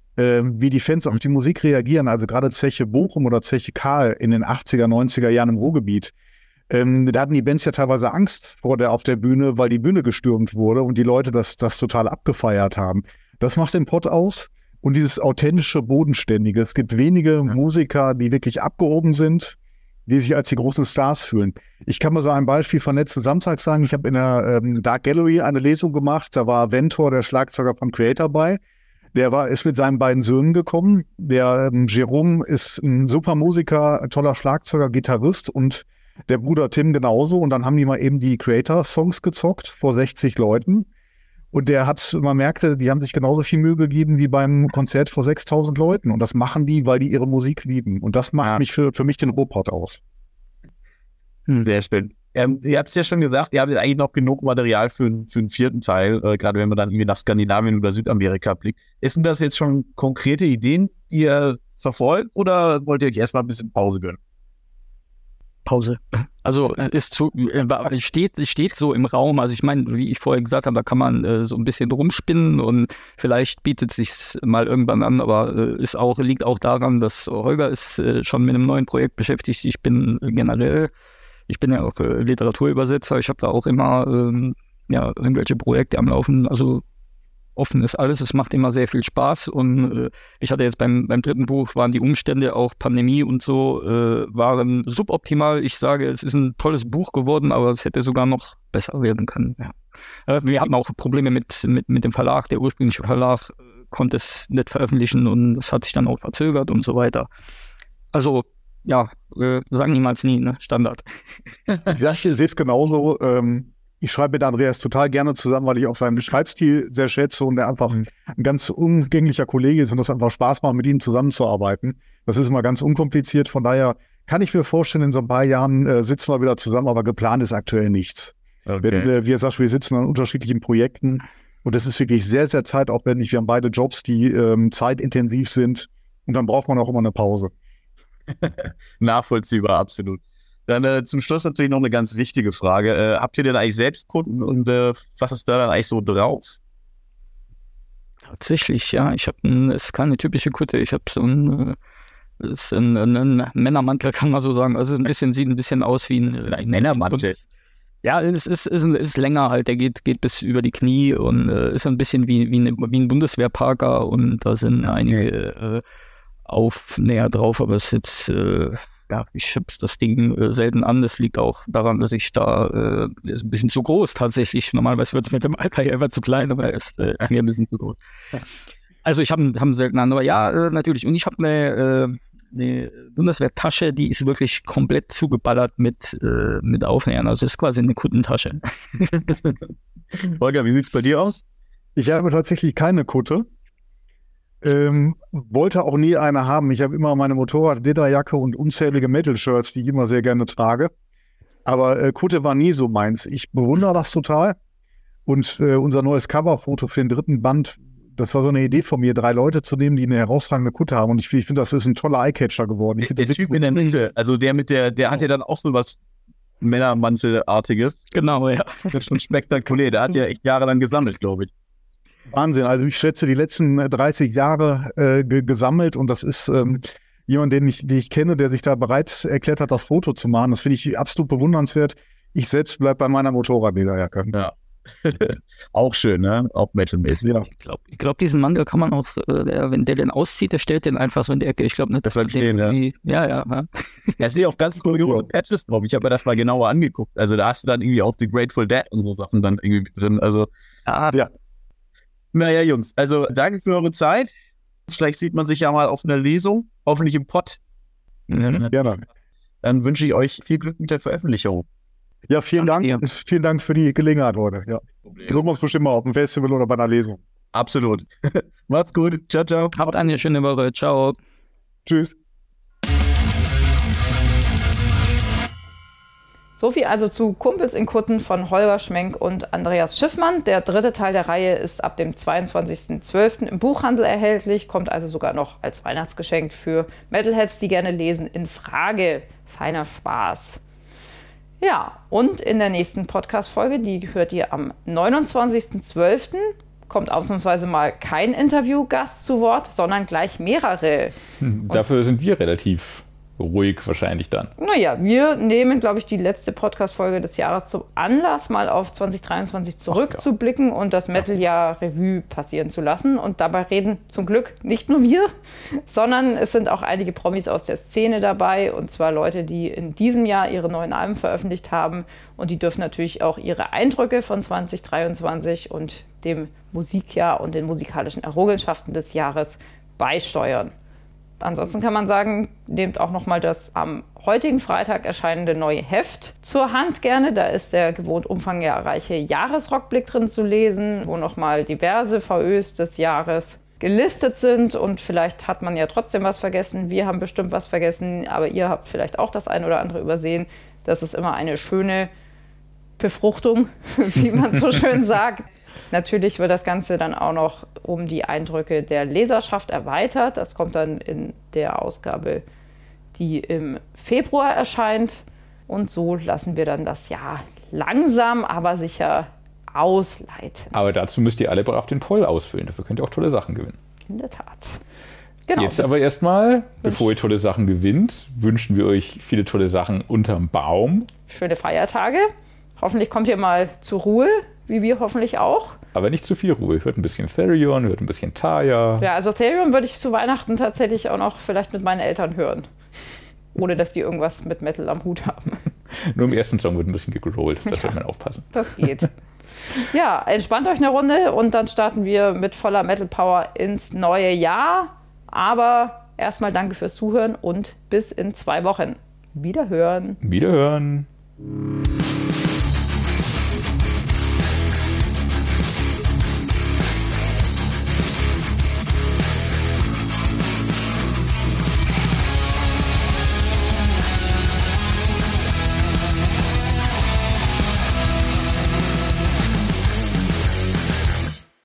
[SPEAKER 5] wie die Fans auf die Musik reagieren, also gerade Zeche Bochum oder Zeche Karl in den achtziger, neunziger Jahren im Ruhrgebiet. Ähm, da hatten die Bands ja teilweise Angst vor der auf der Bühne, weil die Bühne gestürmt wurde und die Leute das, das total abgefeiert haben. Das macht den Pott aus und dieses authentische, bodenständige. Es gibt wenige ja. Musiker, die wirklich abgehoben sind, die sich als die großen Stars fühlen. Ich kann mal so ein Beispiel von letzten Samstag sagen. Ich habe in der ähm, Dark Gallery eine Lesung gemacht. Da war Ventor, der Schlagzeuger von Creator, bei. Der war, ist mit seinen beiden Söhnen gekommen. Der ähm, Jerome ist ein super Musiker, ein toller Schlagzeuger, Gitarrist und der Bruder Tim genauso. Und dann haben die mal eben die Creator-Songs gezockt vor sechzig Leuten. Und der hat, man merkte, die haben sich genauso viel Mühe gegeben wie beim Konzert vor sechstausend Leuten. Und das machen die, weil die ihre Musik lieben. Und das macht ja. mich für, für mich den Ruhrpott aus.
[SPEAKER 4] Sehr schön. Ähm, ihr habt es ja schon gesagt, ihr habt jetzt eigentlich noch genug Material für, für einen vierten Teil, äh, gerade wenn man dann irgendwie nach Skandinavien oder Südamerika blickt. Ist denn das jetzt schon konkrete Ideen, die ihr verfolgt, oder wollt ihr euch erstmal ein bisschen Pause gönnen?
[SPEAKER 6] Pause. Also ist zu, äh, steht, steht so im Raum. Also ich meine, wie ich vorher gesagt habe, da kann man äh, so ein bisschen rumspinnen und vielleicht bietet sich's mal irgendwann an, aber äh, ist auch, liegt auch daran, dass Holger ist äh, schon mit einem neuen Projekt beschäftigt. Ich bin generell, ich bin ja auch äh, Literaturübersetzer, ich habe da auch immer ähm, ja, irgendwelche Projekte am Laufen. Also offen ist alles, es macht immer sehr viel Spaß und äh, ich hatte jetzt beim, beim dritten Buch, waren die Umstände, auch Pandemie und so, äh, waren suboptimal. Ich sage, es ist ein tolles Buch geworden, aber es hätte sogar noch besser werden können. Ja. Also wir hatten auch Probleme mit, mit, mit dem Verlag, der ursprüngliche Verlag äh, konnte es nicht veröffentlichen und es hat sich dann auch verzögert und so weiter. Also ja, äh, sagen niemals nie, ne? Standard.
[SPEAKER 5] Ja, ich sehe es genauso. Ähm Ich schreibe mit Andreas total gerne zusammen, weil ich auch seinen Schreibstil sehr schätze und er einfach ein ganz umgänglicher Kollege ist und das einfach Spaß macht, mit ihm zusammenzuarbeiten. Das ist immer ganz unkompliziert. Von daher kann ich mir vorstellen, in so ein paar Jahren äh, sitzen wir wieder zusammen, aber geplant ist aktuell nichts.
[SPEAKER 4] Okay.
[SPEAKER 5] Wenn, äh, wie gesagt, wir sitzen an unterschiedlichen Projekten und das ist wirklich sehr, sehr zeitaufwendig. Wir haben beide Jobs, die ähm, zeitintensiv sind und dann braucht man auch immer eine Pause.
[SPEAKER 4] Nachvollziehbar, absolut. Dann äh, zum Schluss natürlich noch eine ganz wichtige Frage. Äh, habt ihr denn eigentlich selbst Kunden und äh, was ist da dann eigentlich so drauf?
[SPEAKER 6] Tatsächlich, ja. Ich habe, es ist keine typische Kutte. Ich habe so ein, äh, ist ein, ein, ein Männermantel, kann man so sagen. Also ein bisschen, sieht ein bisschen aus wie ein,
[SPEAKER 4] ein Männermantel.
[SPEAKER 6] Ja, es ist, ist, ist länger halt. Der geht, geht bis über die Knie und äh, ist ein bisschen wie, wie, eine, wie ein Bundeswehrparker und da sind einige äh, Aufnäher drauf, aber es ist jetzt... Äh, Ja, ich habe das Ding äh, selten an. Das liegt auch daran, dass ich da äh, ist ein bisschen zu groß tatsächlich. Normalerweise wird es mit dem Alter ja immer zu klein, aber er ist äh, mir ein bisschen zu groß. Also ich habe hab selten an, aber ja, äh, natürlich. Und ich habe eine, äh, eine Bundeswehrtasche, die ist wirklich komplett zugeballert mit, äh, mit Aufnähern. Also es ist quasi eine Kuttentasche.
[SPEAKER 4] Holger, wie sieht es bei dir aus?
[SPEAKER 5] Ich habe tatsächlich keine Kutte. Ähm, wollte auch nie eine haben. Ich habe immer meine Motorrad-Lederjacke und unzählige Metal-Shirts, die ich immer sehr gerne trage. Aber äh, Kutte war nie so meins. Ich bewundere das total. Und äh, unser neues Coverfoto für den dritten Band, das war so eine Idee von mir, drei Leute zu nehmen, die eine herausragende Kutte haben. Und ich, ich finde, das ist ein toller Eyecatcher geworden. Ich
[SPEAKER 4] Der, der Typ in der Mitte, also der mit der, der hat ja dann auch so was Männermantelartiges.
[SPEAKER 6] Genau, ja.
[SPEAKER 4] Das ist schon spektakulär. Der hat ja echt jahrelang gesammelt, glaube ich.
[SPEAKER 5] Wahnsinn. Also ich schätze die letzten dreißig Jahre äh, ge- gesammelt und das ist ähm, jemand, den ich, den ich kenne, der sich da bereit erklärt hat, das Foto zu machen. Das finde ich absolut bewundernswert. Ich selbst bleibe bei meiner Motorradlederjacke.
[SPEAKER 4] Ja. Auch schön, ne? Auch metalmäßig.
[SPEAKER 5] Ja.
[SPEAKER 6] Ich glaube, ich glaub, diesen Mantel kann man auch, äh, der, wenn der den auszieht, der stellt den einfach so in die Ecke. Ich glaube nicht, dass
[SPEAKER 4] Das
[SPEAKER 6] man
[SPEAKER 4] bleibt stehen,
[SPEAKER 6] den ja. Ja, ja, ja.
[SPEAKER 4] Da sehe ich auch ganz kuriose Patches drauf. Ich habe mir das mal genauer angeguckt. Also da hast du dann irgendwie auch die Grateful Dead und so Sachen dann irgendwie mit drin. Also
[SPEAKER 6] Ja,
[SPEAKER 5] Ja.
[SPEAKER 4] naja, Jungs, also danke für eure Zeit. Vielleicht sieht man sich ja mal auf einer Lesung, hoffentlich im Pott.
[SPEAKER 6] ja.
[SPEAKER 5] Gerne.
[SPEAKER 4] Dann wünsche ich euch viel Glück mit der Veröffentlichung.
[SPEAKER 5] Ja, vielen Dank.
[SPEAKER 6] Danke.
[SPEAKER 5] Vielen Dank für die Gelegenheit heute. Ja. Wir sehen uns bestimmt mal auf dem Festival oder bei einer Lesung.
[SPEAKER 4] Absolut. Macht's gut. Ciao, ciao.
[SPEAKER 6] Habt eine schöne Woche. Ciao.
[SPEAKER 5] Tschüss.
[SPEAKER 3] So viel also zu Kumpels in Kutten von Holger Schmenk und Andreas Schiffmann. Der dritte Teil der Reihe ist ab dem zweiundzwanzigsten zwölften im Buchhandel erhältlich, kommt also sogar noch als Weihnachtsgeschenk für Metalheads, die gerne lesen, in Frage. Feiner Spaß. Ja, und in der nächsten Podcast-Folge, die hört ihr am neunundzwanzigsten zwölften kommt ausnahmsweise mal kein Interviewgast zu Wort, sondern gleich mehrere.
[SPEAKER 2] Dafür sind wir relativ ruhig wahrscheinlich dann.
[SPEAKER 3] Naja, wir nehmen, glaube ich, die letzte Podcast-Folge des Jahres zum Anlass, mal auf zwanzig dreiundzwanzig zurückzublicken und das Metal-Jahr Revue passieren zu lassen. Und dabei reden zum Glück nicht nur wir, sondern es sind auch einige Promis aus der Szene dabei. Und zwar Leute, die in diesem Jahr ihre neuen Alben veröffentlicht haben. Und die dürfen natürlich auch ihre Eindrücke von zwanzig dreiundzwanzig und dem Musikjahr und den musikalischen Errungenschaften des Jahres beisteuern. Ansonsten kann man sagen, nehmt auch nochmal das am heutigen Freitag erscheinende neue Heft zur Hand gerne. Da ist der gewohnt umfangreiche Jahresrückblick drin zu lesen, wo nochmal diverse V Ös des Jahres gelistet sind. Und vielleicht hat man ja trotzdem was vergessen. Wir haben bestimmt was vergessen, aber ihr habt vielleicht auch das ein oder andere übersehen. Das ist immer eine schöne Befruchtung, wie man so schön sagt. Natürlich wird das Ganze dann auch noch um die Eindrücke der Leserschaft erweitert. Das kommt dann in der Ausgabe, die im Februar erscheint. Und so lassen wir dann das Jahr langsam, aber sicher ausleiten.
[SPEAKER 2] Aber dazu müsst ihr alle brav den Poll ausfüllen. Dafür könnt ihr auch tolle Sachen gewinnen.
[SPEAKER 3] In der Tat. Genau,
[SPEAKER 2] Jetzt aber erstmal, bevor ihr tolle Sachen gewinnt, wünschen wir euch viele tolle Sachen unterm Baum.
[SPEAKER 3] Schöne Feiertage. Hoffentlich kommt ihr mal zur Ruhe, wie wir hoffentlich auch.
[SPEAKER 2] Aber nicht zu viel Ruhe. Hört ein bisschen Therion, hört ein bisschen Taya.
[SPEAKER 3] Ja, also Therion würde ich zu Weihnachten tatsächlich auch noch vielleicht mit meinen Eltern hören. Ohne, dass die irgendwas mit Metal am Hut haben.
[SPEAKER 2] Nur im ersten Song wird ein bisschen gegrollt. Das ja, sollte man aufpassen.
[SPEAKER 3] Das geht. Ja, entspannt euch eine Runde und dann starten wir mit voller Metal Power ins neue Jahr. Aber erstmal danke fürs Zuhören und bis in zwei Wochen. Wiederhören.
[SPEAKER 2] Wiederhören.